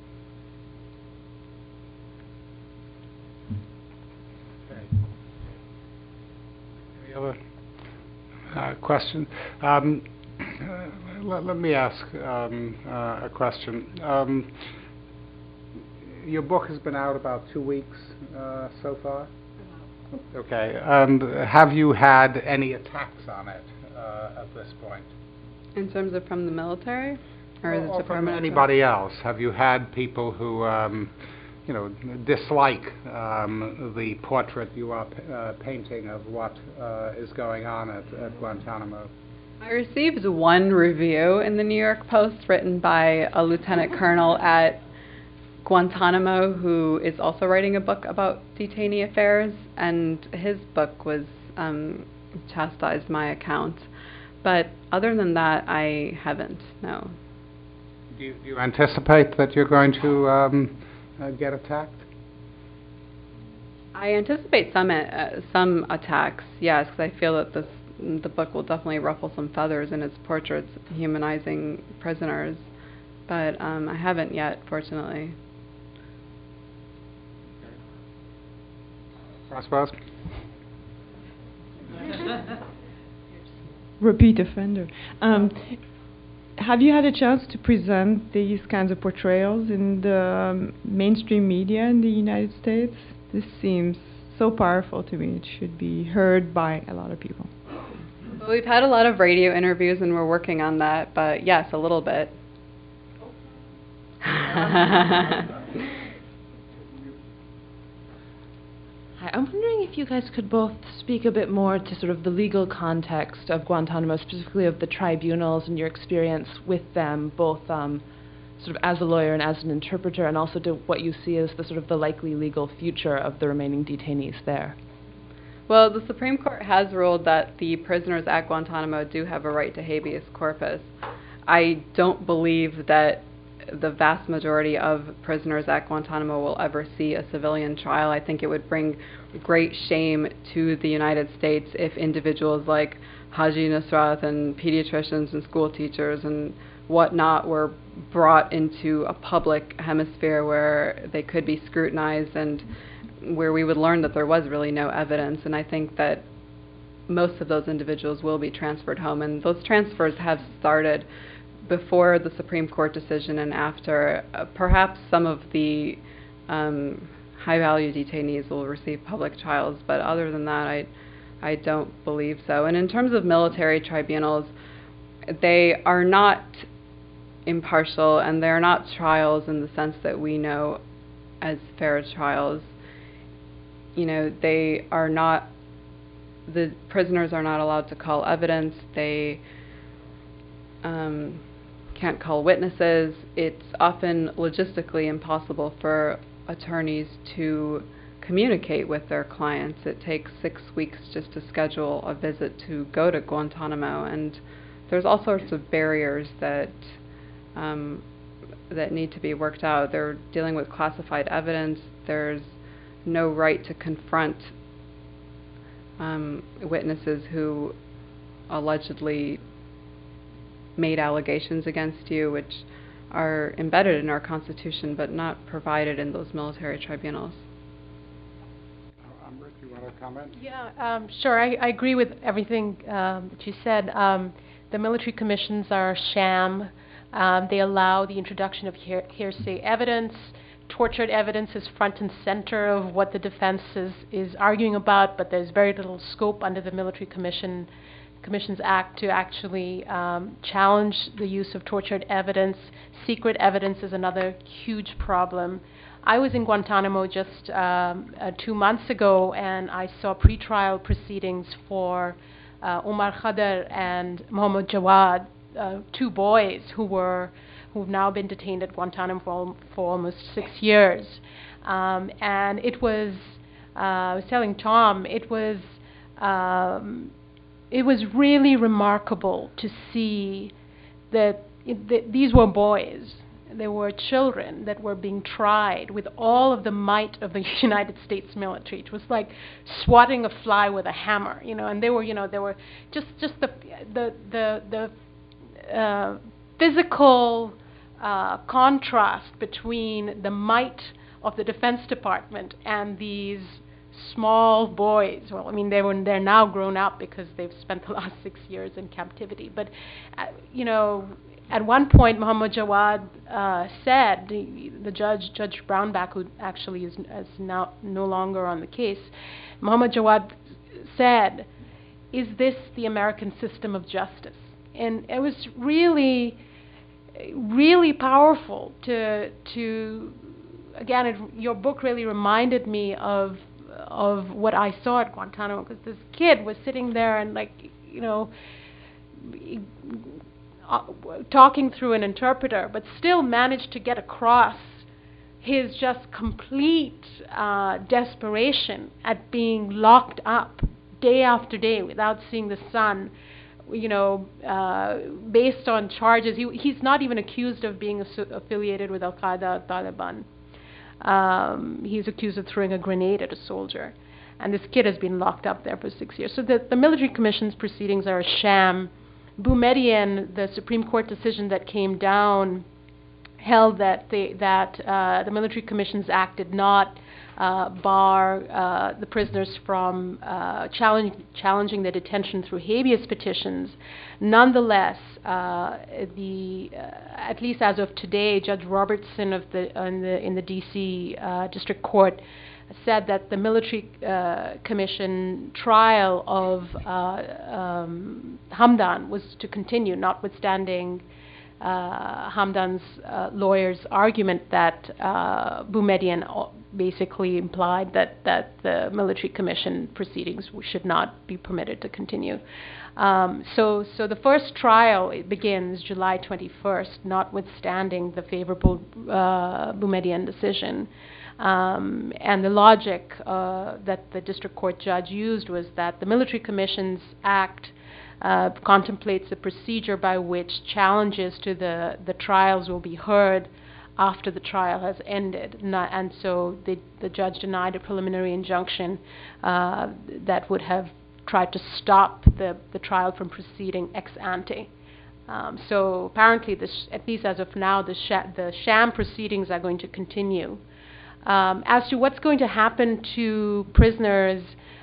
Other uh, question? Um, uh, let, let me ask um, uh, a question. Um, your book has been out about two weeks uh, so far? Okay. And have you had any attacks on it uh, at this point? In terms of from the military? Or, or, the or from Department of anybody else? Have you had people who um, you know, dislike um, the portrait you are p- uh, painting of what uh, is going on at, at Guantanamo? I received one review in the New York Post written by a lieutenant colonel at Guantanamo who is also writing a book about detainee affairs, and his book was um, chastised my account. But other than that, I haven't, no. Do you, do you anticipate that you're going to um, Uh, get attacked? I anticipate some uh, some attacks, yes, because I feel that this the book will definitely ruffle some feathers in its portraits humanizing prisoners, but um, I haven't yet, fortunately. Prosperous? Repeat offender. Um, have you had a chance to present these kinds of portrayals in the um, mainstream media in the United States? This seems so powerful to me. It should be heard by a lot of people. Well, we've had a lot of radio interviews and we're working on that, but yes, a little bit. Hi, I'm wondering if you guys could both speak a bit more to sort of the legal context of Guantanamo, specifically of the tribunals and your experience with them, both um, sort of as a lawyer and as an interpreter, and also to what you see as the sort of the likely legal future of the remaining detainees there. Well, the Supreme Court has ruled that the prisoners at Guantanamo do have a right to habeas corpus. I don't believe that the vast majority of prisoners at Guantanamo will ever see a civilian trial. I think it would bring great shame to the United States if individuals like Haji Nusrat and pediatricians and school teachers and whatnot were brought into a public hemisphere where they could be scrutinized and where we would learn that there was really no evidence. And I think that most of those individuals will be transferred home, and those transfers have started before the Supreme Court decision and after. Uh, perhaps some of the um, high-value detainees will receive public trials, but other than that, I, I don't believe so. And in terms of military tribunals, they are not impartial, and they're not trials in the sense that we know as fair trials. You know, they are not, the prisoners are not allowed to call evidence. They um, can't call witnesses. It's often logistically impossible for attorneys to communicate with their clients. It takes six weeks just to schedule a visit to go to Guantanamo, and there's all sorts of barriers that um, that need to be worked out. They're dealing with classified evidence. There's no right to confront um, witnesses who allegedly made allegations against you, which are embedded in our Constitution but not provided in those military tribunals. Uh, Amrit, you want to comment? Yeah, um, sure. I, I agree with everything um, that you said. Um, the military commissions are a sham. Um, they allow the introduction of hear- hearsay evidence. Tortured evidence is front and center of what the defense is, is arguing about, but there's very little scope under the Military Commission Commissions Act to actually um, challenge the use of tortured evidence. Secret evidence is another huge problem. I was in Guantanamo just um, uh, two months ago, and I saw pretrial proceedings for uh, Omar Khadr and Mohammed Jawad, uh, two boys who were who've now been detained at Guantanamo for, for almost six years. Um, and it was, uh, I was telling Tom, it was, um, it was really remarkable to see that, it, that these were boys. They were children that were being tried with all of the might of the United States military. It was like swatting a fly with a hammer, you know. And they were, you know, they were just just the the the the uh, physical uh, contrast between the might of the Defense Department and these small boys. Well, I mean, they were they're now grown up because they've spent the last six years in captivity. But uh, you know. At one point, Mohammed Jawad uh, said, the, the judge, Judge Brownback, who actually is, is now no longer on the case, Mohammed Jawad said, "Is this the American system of justice?" And it was really, really powerful to, to again, it, your book really reminded me of, of what I saw at Guantanamo, because this kid was sitting there and, like, you know, he, Uh, talking through an interpreter, but still managed to get across his just complete uh, desperation at being locked up day after day without seeing the sun, you know, uh, based on charges. He, he's not even accused of being asso- affiliated with Al-Qaeda or Taliban. Um, he's accused of throwing a grenade at a soldier. And this kid has been locked up there for six years. So the, the military commission's proceedings are a sham. Boumediene, the Supreme Court decision that came down, held that the, that uh, the Military Commissions Act did not uh, bar uh, the prisoners from uh, challenge, challenging the detention through habeas petitions. Nonetheless, uh, the uh, at least as of today, Judge Robertson of the in the in the D C uh, District Court said that the Military uh, Commission trial of uh, um, Hamdan was to continue, notwithstanding uh, Hamdan's uh, lawyer's argument that uh, Boumediene basically implied that, that the Military Commission proceedings should not be permitted to continue. Um, so, so the first trial it begins July twenty-first, notwithstanding the favorable uh, Boumediene decision. Um, and the logic uh, that the district court judge used was that the Military Commissions Act uh, contemplates a procedure by which challenges to the, the trials will be heard after the trial has ended. Not, and so the, the judge denied a preliminary injunction uh, that would have tried to stop the, the trial from proceeding ex ante. Um, so apparently, this, at least as of now, the, sh- the sham proceedings are going to continue. Um, as to what's going to happen to prisoners,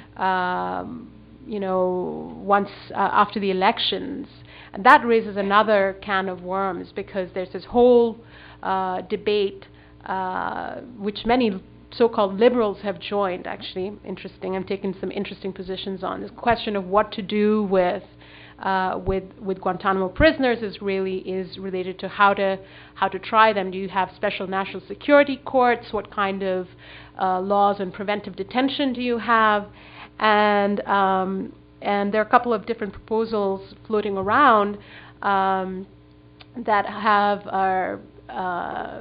um, you know, once uh, after the elections, and that raises another can of worms, because there's this whole uh, debate, uh, which many so-called liberals have joined. Actually, interesting. I'm taking some interesting positions on this question of what to do with. Uh, with with Guantanamo prisoners is really is related to how to how to try them. Do you have special national security courts? What kind of uh, laws on preventive detention do you have? And um, and there are a couple of different proposals floating around um, that have are uh,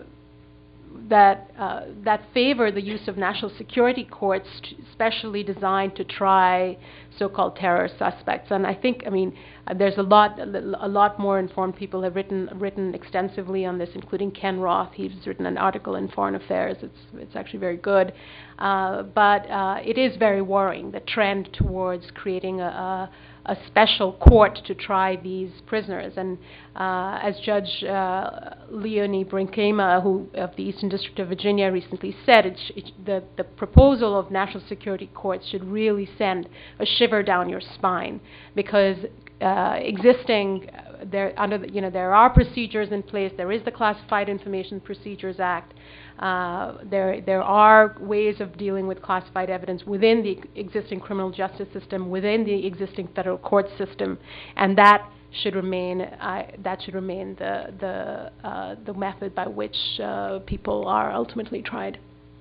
that uh, that favor the use of national security courts, t- specially designed to try so-called terror suspects. And I think, I mean, uh, there's a lot, a, a lot more informed people have written written extensively on this, including Ken Roth. He's written an article in Foreign Affairs. It's it's actually very good, uh, but uh, it is very worrying, the trend towards creating a, a a special court to try these prisoners. And uh, as Judge uh, Leonie Brinkema, who of the Eastern District of Virginia, recently said, it sh- it, the, the proposal of national security courts should really send a shiver down your spine, because uh, existing uh, there under the, you know there are procedures in place. There is the Classified Information Procedures Act. Uh, there, there are ways of dealing with classified evidence within the existing criminal justice system, within the existing federal court system, and that should remain. Uh, that should remain the the uh, the method by which uh, people are ultimately tried.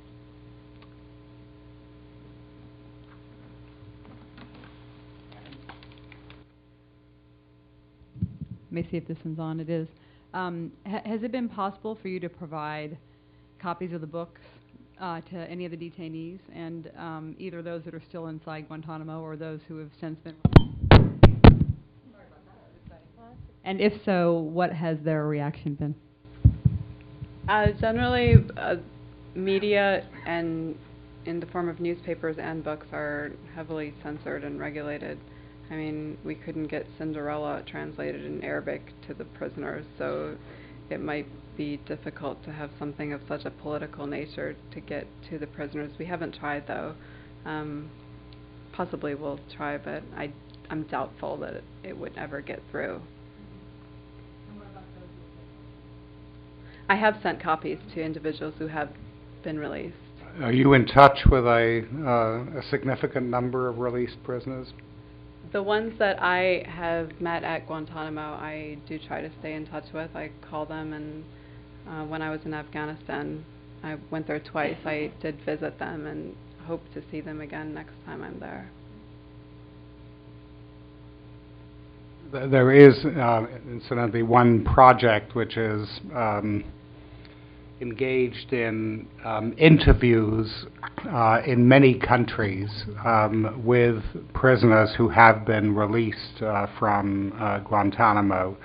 Let me see if this one's on. It is. Um, ha- has it been possible for you to provide copies of the books uh, to any of the detainees, and um, either those that are still inside Guantanamo or those who have since been? And if so, what has their reaction been? Uh, generally, uh, media and in the form of newspapers and books are heavily censored and regulated. I mean, we couldn't get Cinderella translated in Arabic to the prisoners, so it might be difficult to have something of such a political nature to get to the prisoners. We haven't tried, though. Um, possibly we'll try, but I, I'm doubtful that it, it would ever get through. I have sent copies to individuals who have been released. Are you in touch with a, uh, a significant number of released prisoners? The ones that I have met at Guantanamo, I do try to stay in touch with. I call them, and uh, when I was in Afghanistan, I went there twice. I did visit them and hope to see them again next time I'm there. There is, uh, incidentally, one project which is um, engaged in um, interviews uh, in many countries um, with prisoners who have been released uh, from uh, Guantanamo.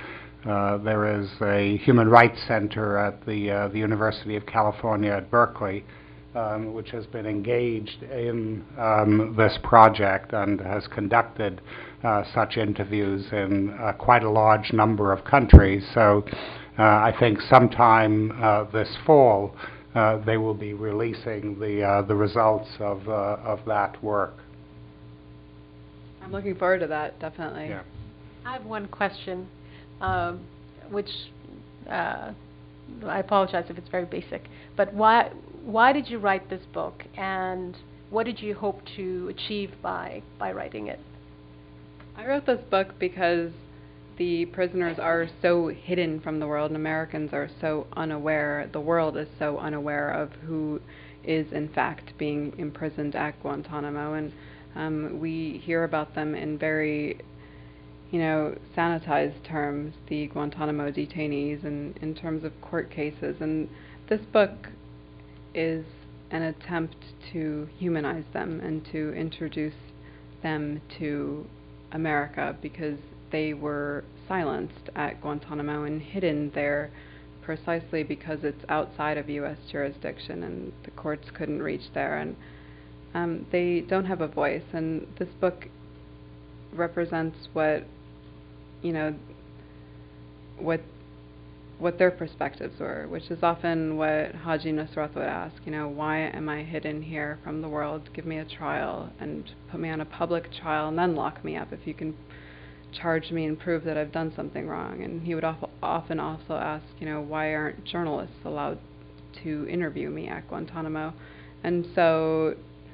Uh, there is a human rights center at the, uh, the University of California at Berkeley, um, which has been engaged in um, this project and has conducted uh, such interviews in uh, quite a large number of countries. So uh, I think sometime uh, this fall uh, they will be releasing the, uh, the results of, uh, of that work. I'm looking forward to that, definitely. Yeah. I have one question, um, which uh, I apologize if it's very basic, but why why did you write this book, and what did you hope to achieve by by writing it? I wrote this book because the prisoners are so hidden from the world, and Americans are so unaware, the world is so unaware of who is in fact being imprisoned at Guantanamo, and um, we hear about them in very, you know, sanitized terms, the Guantanamo detainees, and in terms of court cases. And this book is an attempt to humanize them and to introduce them to America, because they were silenced at Guantanamo and hidden there precisely because it's outside of U S jurisdiction and the courts couldn't reach there, and um, they don't have a voice. And this book represents what, you know, what what their perspectives were, which is often what Haji Nusrat would ask, you know, why am I hidden here from the world? Give me a trial and put me on a public trial and then lock me up if you can charge me and prove that I've done something wrong. And he would of- often also ask, you know, why aren't journalists allowed to interview me at Guantanamo? And so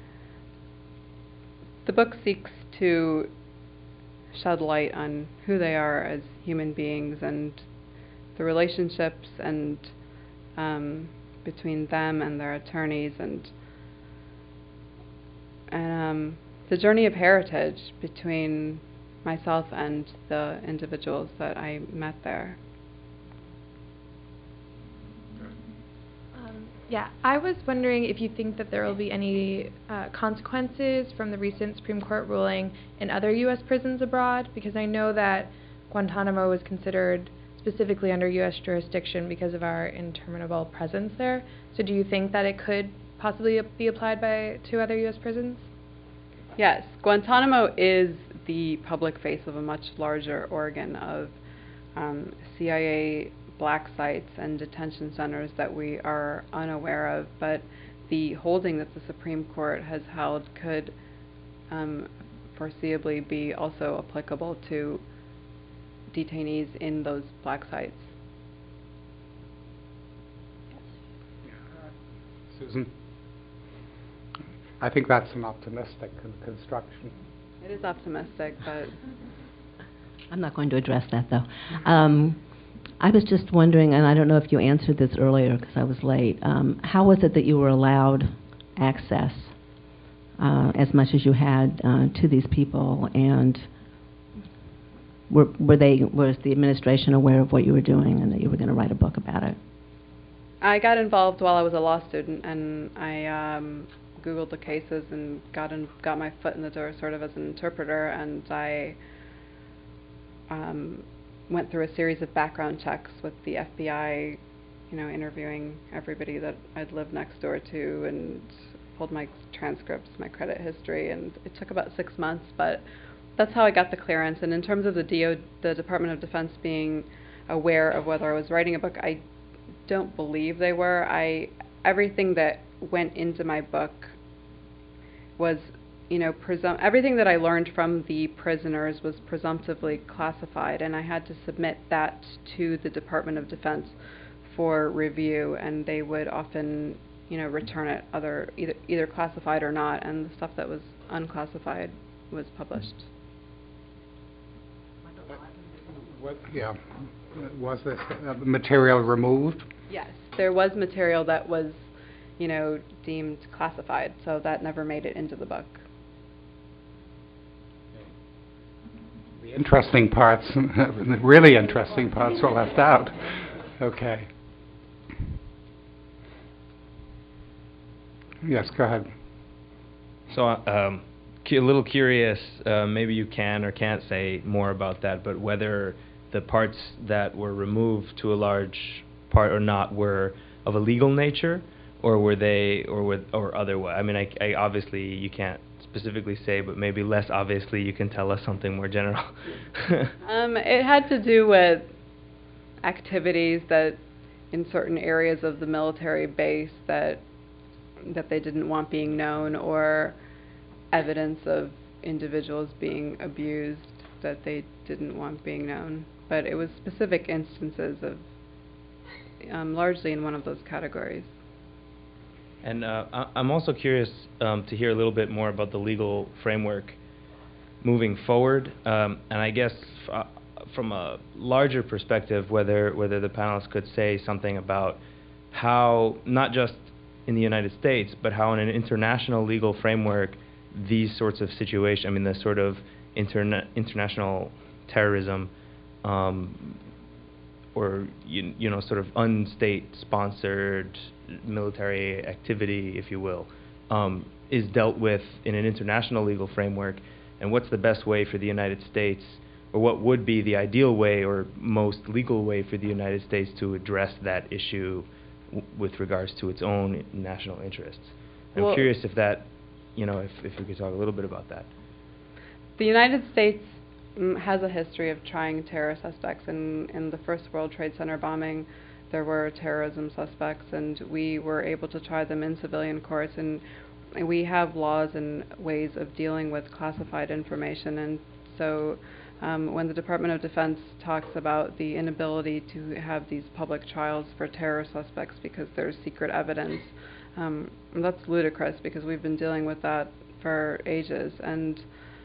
the book seeks to shed light on who they are as human beings and the relationships and um, between them and their attorneys, and and um, the journey of heritage between myself and the individuals that I met there. Um, yeah, I was wondering if you think that there will be any uh, consequences from the recent Supreme Court ruling in other U S prisons abroad, because I know that Guantanamo was considered specifically under U S jurisdiction because of our interminable presence there. So do you think that it could possibly be applied by to other U S prisons? Yes, Guantanamo is the public face of a much larger organ of um, C I A black sites and detention centers that we are unaware of, but the holding that the Supreme Court has held could um, foreseeably be also applicable to detainees in those black sites. Susan? I think that's an optimistic con- construction. It is optimistic, but I'm not going to address that, though. Um, I was just wondering, and I don't know if you answered this earlier because I was late, um, how was it that you were allowed access uh, as much as you had uh, to these people, and were, were they, was the administration aware of what you were doing and that you were going to write a book about it? I got involved while I was a law student, and I um, Googled the cases and got in, got my foot in the door sort of as an interpreter, and I um, went through a series of background checks with the F B I, you know, interviewing everybody that I'd lived next door to, and pulled my transcripts, my credit history, and it took about six months, but that's how I got the clearance. And in terms of the D O, the Department of Defense being aware of whether I was writing a book, I don't believe they were. I everything that went into my book was, you know, presum- everything that I learned from the prisoners was presumptively classified, and I had to submit that to the Department of Defense for review, and they would often, you know, return it other either either classified or not, and the stuff that was unclassified was published. What, yeah, was this uh, material removed? Yes, there was material that was, you know, deemed classified, so that never made it into the book. The interesting parts, the really interesting parts were left out. Okay. Yes, go ahead. So, um, cu- a little curious, uh, maybe you can or can't say more about that, but whether the parts that were removed to a large part or not were of a legal nature, or were they, or with, or otherwise? I mean, I, I obviously you can't specifically say, but maybe less obviously you can tell us something more general. um, it had to do with activities that in certain areas of the military base that that they didn't want being known, or evidence of individuals being abused that they didn't want being known. But it was specific instances of, um, largely in one of those categories. And uh, I- I'm also curious um, to hear a little bit more about the legal framework moving forward. Um, and I guess f- uh, from a larger perspective, whether whether the panelists could say something about how, not just in the United States, but how in an international legal framework, these sorts of situations, I mean, the sort of interna- international terrorism, um, or you, you know, sort of unstate-sponsored military activity, if you will, um, is dealt with in an international legal framework, and what's the best way for the United States, or what would be the ideal way or most legal way for the United States to address that issue w- with regards to its own national interests? I'm Well, curious if that, you know, if, if we could talk a little bit about that. The United States mm, has a history of trying terror suspects. In, in the first World Trade Center bombing, there were terrorism suspects, and we were able to try them in civilian courts. And, and we have laws and ways of dealing with classified information. And so um, when the Department of Defense talks about the inability to have these public trials for terror suspects because there's secret evidence, um, that's ludicrous, because we've been dealing with that for ages. And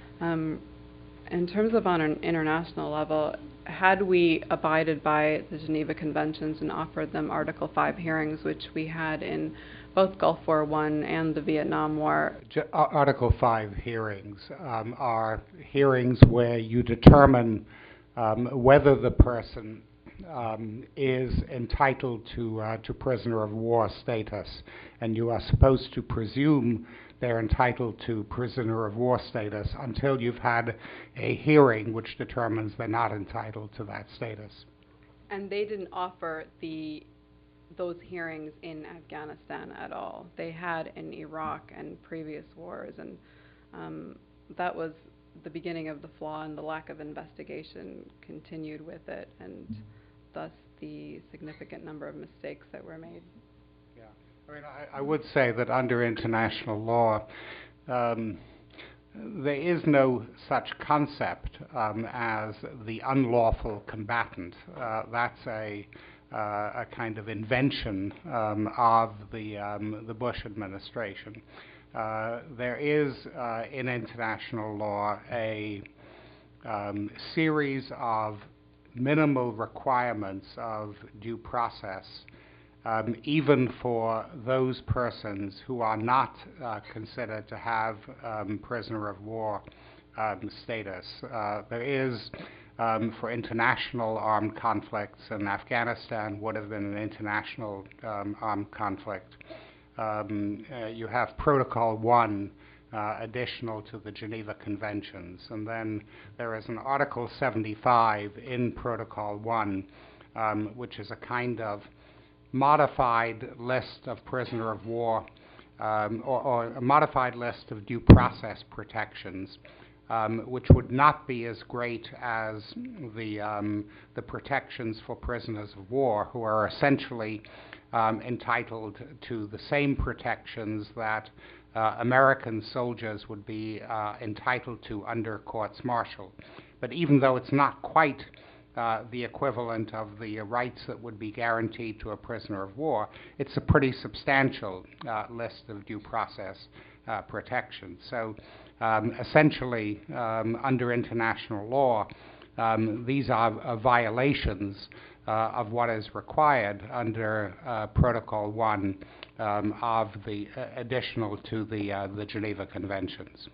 um, in terms of on an international level, had we abided by the Geneva Conventions and offered them Article five hearings, which we had in both Gulf War One and the Vietnam War. J- Article five hearings um, are hearings where you determine um, whether the person um, is entitled to uh, to prisoner of war status, and you are supposed to presume they're entitled to prisoner of war status until you've had a hearing which determines they're not entitled to that status. And they didn't offer the those hearings in Afghanistan at all. They had in Iraq and previous wars, and um, that was the beginning of the flaw, and the lack of investigation continued with it, and thus the significant number of mistakes that were made. Yeah, I mean, I, I would say that under international law, um, there is no such concept um, as the unlawful combatant. Uh, that's a Uh, a kind of invention um, of the um, the Bush administration. Uh, there is uh, in international law a um, series of minimal requirements of due process, um, even for those persons who are not uh, considered to have um, prisoner of war um, status. Uh, there is Um, for international armed conflicts, and Afghanistan would have been an international um, armed conflict. Um, uh, you have Protocol one, uh, additional to the Geneva Conventions, and then there is an Article seventy-five in Protocol one, um, which is a kind of modified list of prisoner of war, um, or, or a modified list of due process protections, Um, which would not be as great as the um, the protections for prisoners of war, who are essentially um, entitled to the same protections that uh, American soldiers would be uh, entitled to under courts martial. But even though it's not quite uh, the equivalent of the uh, rights that would be guaranteed to a prisoner of war, it's a pretty substantial uh, list of due process uh, protections. So Um, essentially, um, under international law, um, these are uh, violations uh, of what is required under uh, Protocol one um, of the uh, additional to the uh, the Geneva Conventions.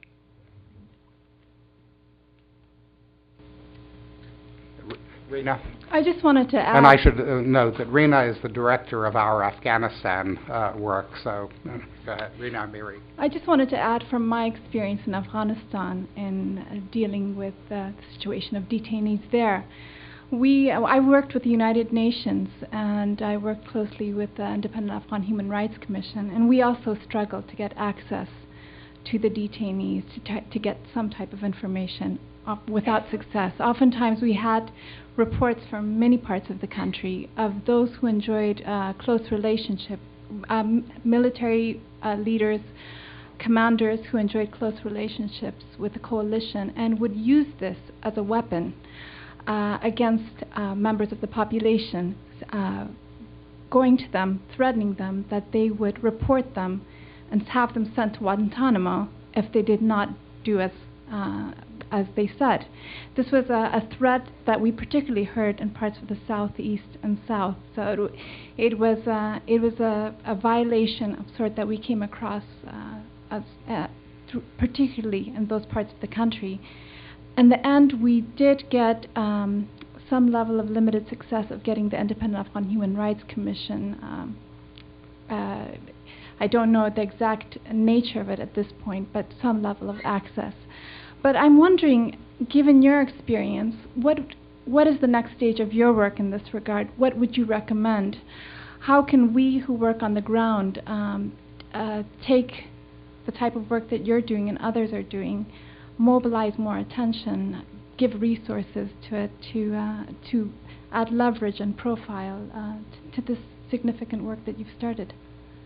Rena? I just wanted to add... And I should uh, note that Rena is the director of our Afghanistan uh, work, so uh, go ahead, Rena Amiri. I just wanted to add from my experience in Afghanistan in uh, dealing with uh, the situation of detainees there. we, I worked with the United Nations, and I worked closely with the Independent Afghan Human Rights Commission, and we also struggled to get access to the detainees, to, t- to get some type of information uh, without success. Oftentimes we had reports from many parts of the country of those who enjoyed uh, close relationship, um, military uh, leaders, commanders who enjoyed close relationships with the coalition and would use this as a weapon uh, against uh, members of the population, uh, going to them, threatening them that they would report them and have them sent to Guantanamo if they did not do as uh, as they said. This was a, a threat that we particularly heard in parts of the southeast and south. So it, w- it was uh, it was a, a violation of sort that we came across, uh, as uh, th- particularly in those parts of the country. In the end, we did get um, some level of limited success of getting the Independent Afghan Human Rights Commission. Um, uh, I don't know the exact nature of it at this point, but some level of access. But I'm wondering, given your experience, what what is the next stage of your work in this regard? What would you recommend? How can we who work on the ground um, uh, take the type of work that you're doing and others are doing, mobilize more attention, give resources to it to uh, to add leverage and profile uh, t- to this significant work that you've started?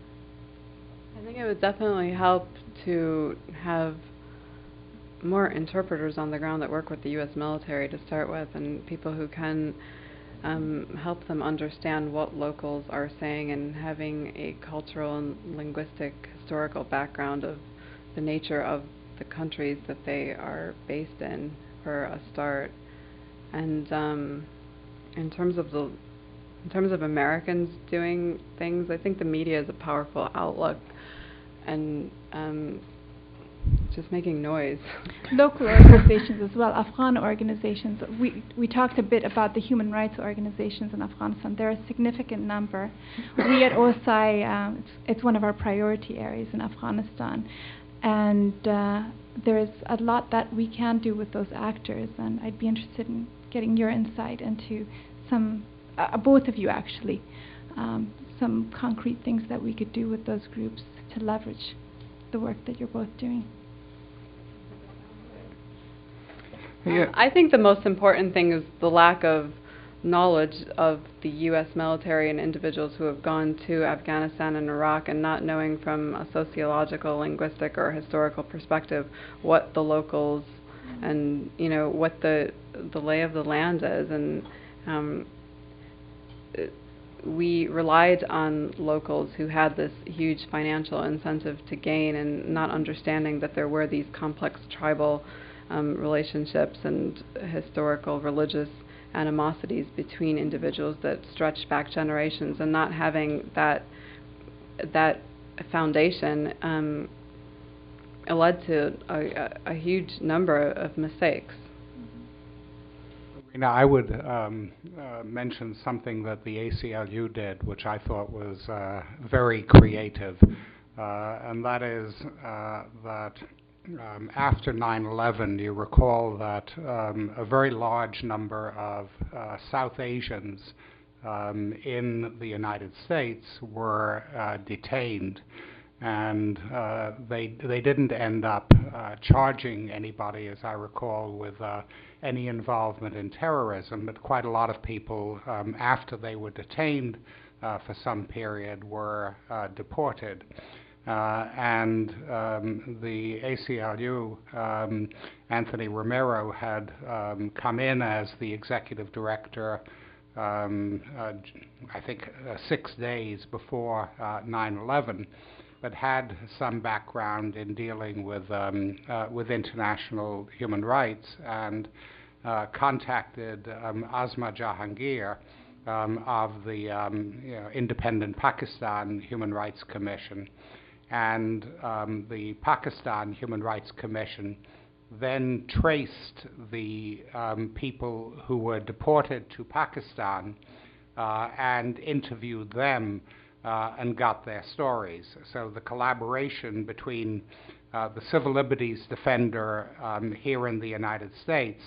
I think it would definitely help to have more interpreters on the ground that work with the U S military to start with, and people who can um, help them understand what locals are saying, and having a cultural and linguistic historical background of the nature of the countries that they are based in for a start. And um, in terms of the in terms of Americans doing things, I think the media is a powerful outlook, and um, just making noise. Local organizations as well, Afghan organizations. We we talked a bit about the human rights organizations in Afghanistan. They're a significant number. We at O S I, um, it's, it's one of our priority areas in Afghanistan, and uh, there's a lot that we can do with those actors, and I'd be interested in getting your insight into some, uh, both of you actually, um, some concrete things that we could do with those groups to leverage the work that you're both doing. Yeah. Um, I think the most important thing is the lack of knowledge of the U S military and individuals who have gone to Afghanistan and Iraq, and not knowing from a sociological, linguistic, or historical perspective what the locals and, you know, what the the lay of the land is. And um, we relied on locals who had this huge financial incentive to gain, and not understanding that there were these complex tribal um, relationships and historical religious animosities between individuals that stretch back generations, and not having that that foundation um, it led to a, a, a huge number of mistakes. Now, I would um, uh, mention something that the A C L U did, which I thought was uh, very creative, uh, and that is uh, that um, after nine eleven, you recall that um, a very large number of uh, South Asians um, in the United States were uh, detained, and uh, they they didn't end up uh, charging anybody, as I recall, with uh, any involvement in terrorism, but quite a lot of people, um, after they were detained uh, for some period, were uh, deported. Uh, and um, the A C L U, um, Anthony Romero, had um, come in as the executive director, um, uh, I think uh, six days before uh, nine eleven, but had some background in dealing with um, uh, with international human rights, and uh, contacted um, Asma Jahangir um, of the um, you know, Independent Pakistan Human Rights Commission, and um, the Pakistan Human Rights Commission then traced the um, people who were deported to Pakistan uh, and interviewed them Uh, and got their stories. So the collaboration between uh, the civil liberties defender um, here in the United States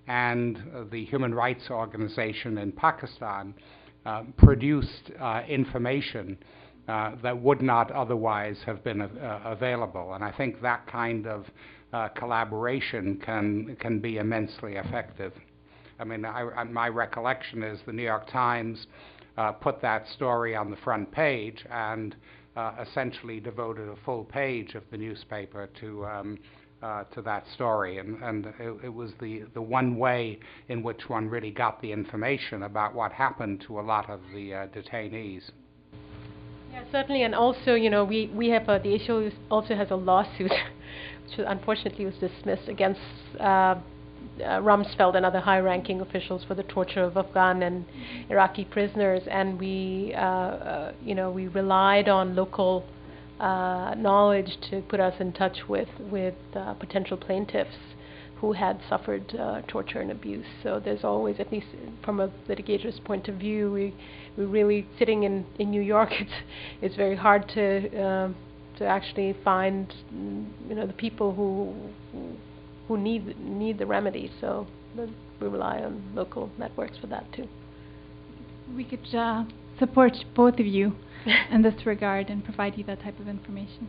and uh, the Human Rights Organization in Pakistan uh, produced uh, information uh, that would not otherwise have been uh, available. And I think that kind of uh, collaboration can, can be immensely effective. I mean, I, I, my recollection is the New York Times uh, put that story on the front page and uh, essentially devoted a full page of the newspaper to um, uh, to that story, and, and it, it was the, the one way in which one really got the information about what happened to a lot of the uh, detainees. Yeah, certainly, and also, you know, we, we have uh, the issue also has a lawsuit, which unfortunately was dismissed against uh, Uh, Rumsfeld and other high-ranking officials for the torture of Afghan and Iraqi prisoners, and we, uh, uh, you know, we relied on local uh, knowledge to put us in touch with with uh, potential plaintiffs who had suffered uh, torture and abuse. So there's always, at least from a litigator's point of view, we we really sitting in, in New York. It's it's very hard to uh, to actually find, you know, the people who. who who need need the remedy, so we rely on local networks for that too. We could uh, support both of you in this regard and provide you that type of information.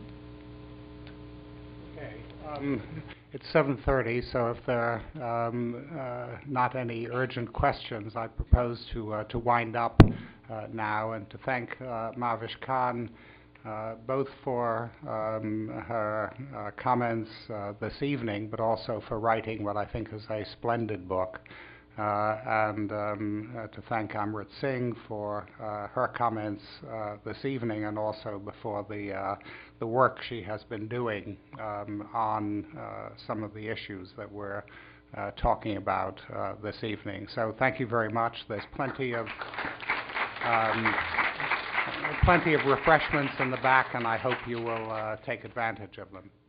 Okay. Um, it's seven thirty, so if there are um, uh, not any urgent questions, I propose to uh, to wind up uh, now and to thank uh, Mahwish Khan Uh, both for um, her uh, comments uh, this evening, but also for writing what I think is a splendid book, uh, and um, uh, to thank Amrit Singh for uh, her comments uh, this evening, and also before the uh, the work she has been doing um, on uh, some of the issues that we're uh, talking about uh, this evening. So thank you very much. There's plenty of um, plenty of refreshments in the back, and I hope you will uh, take advantage of them.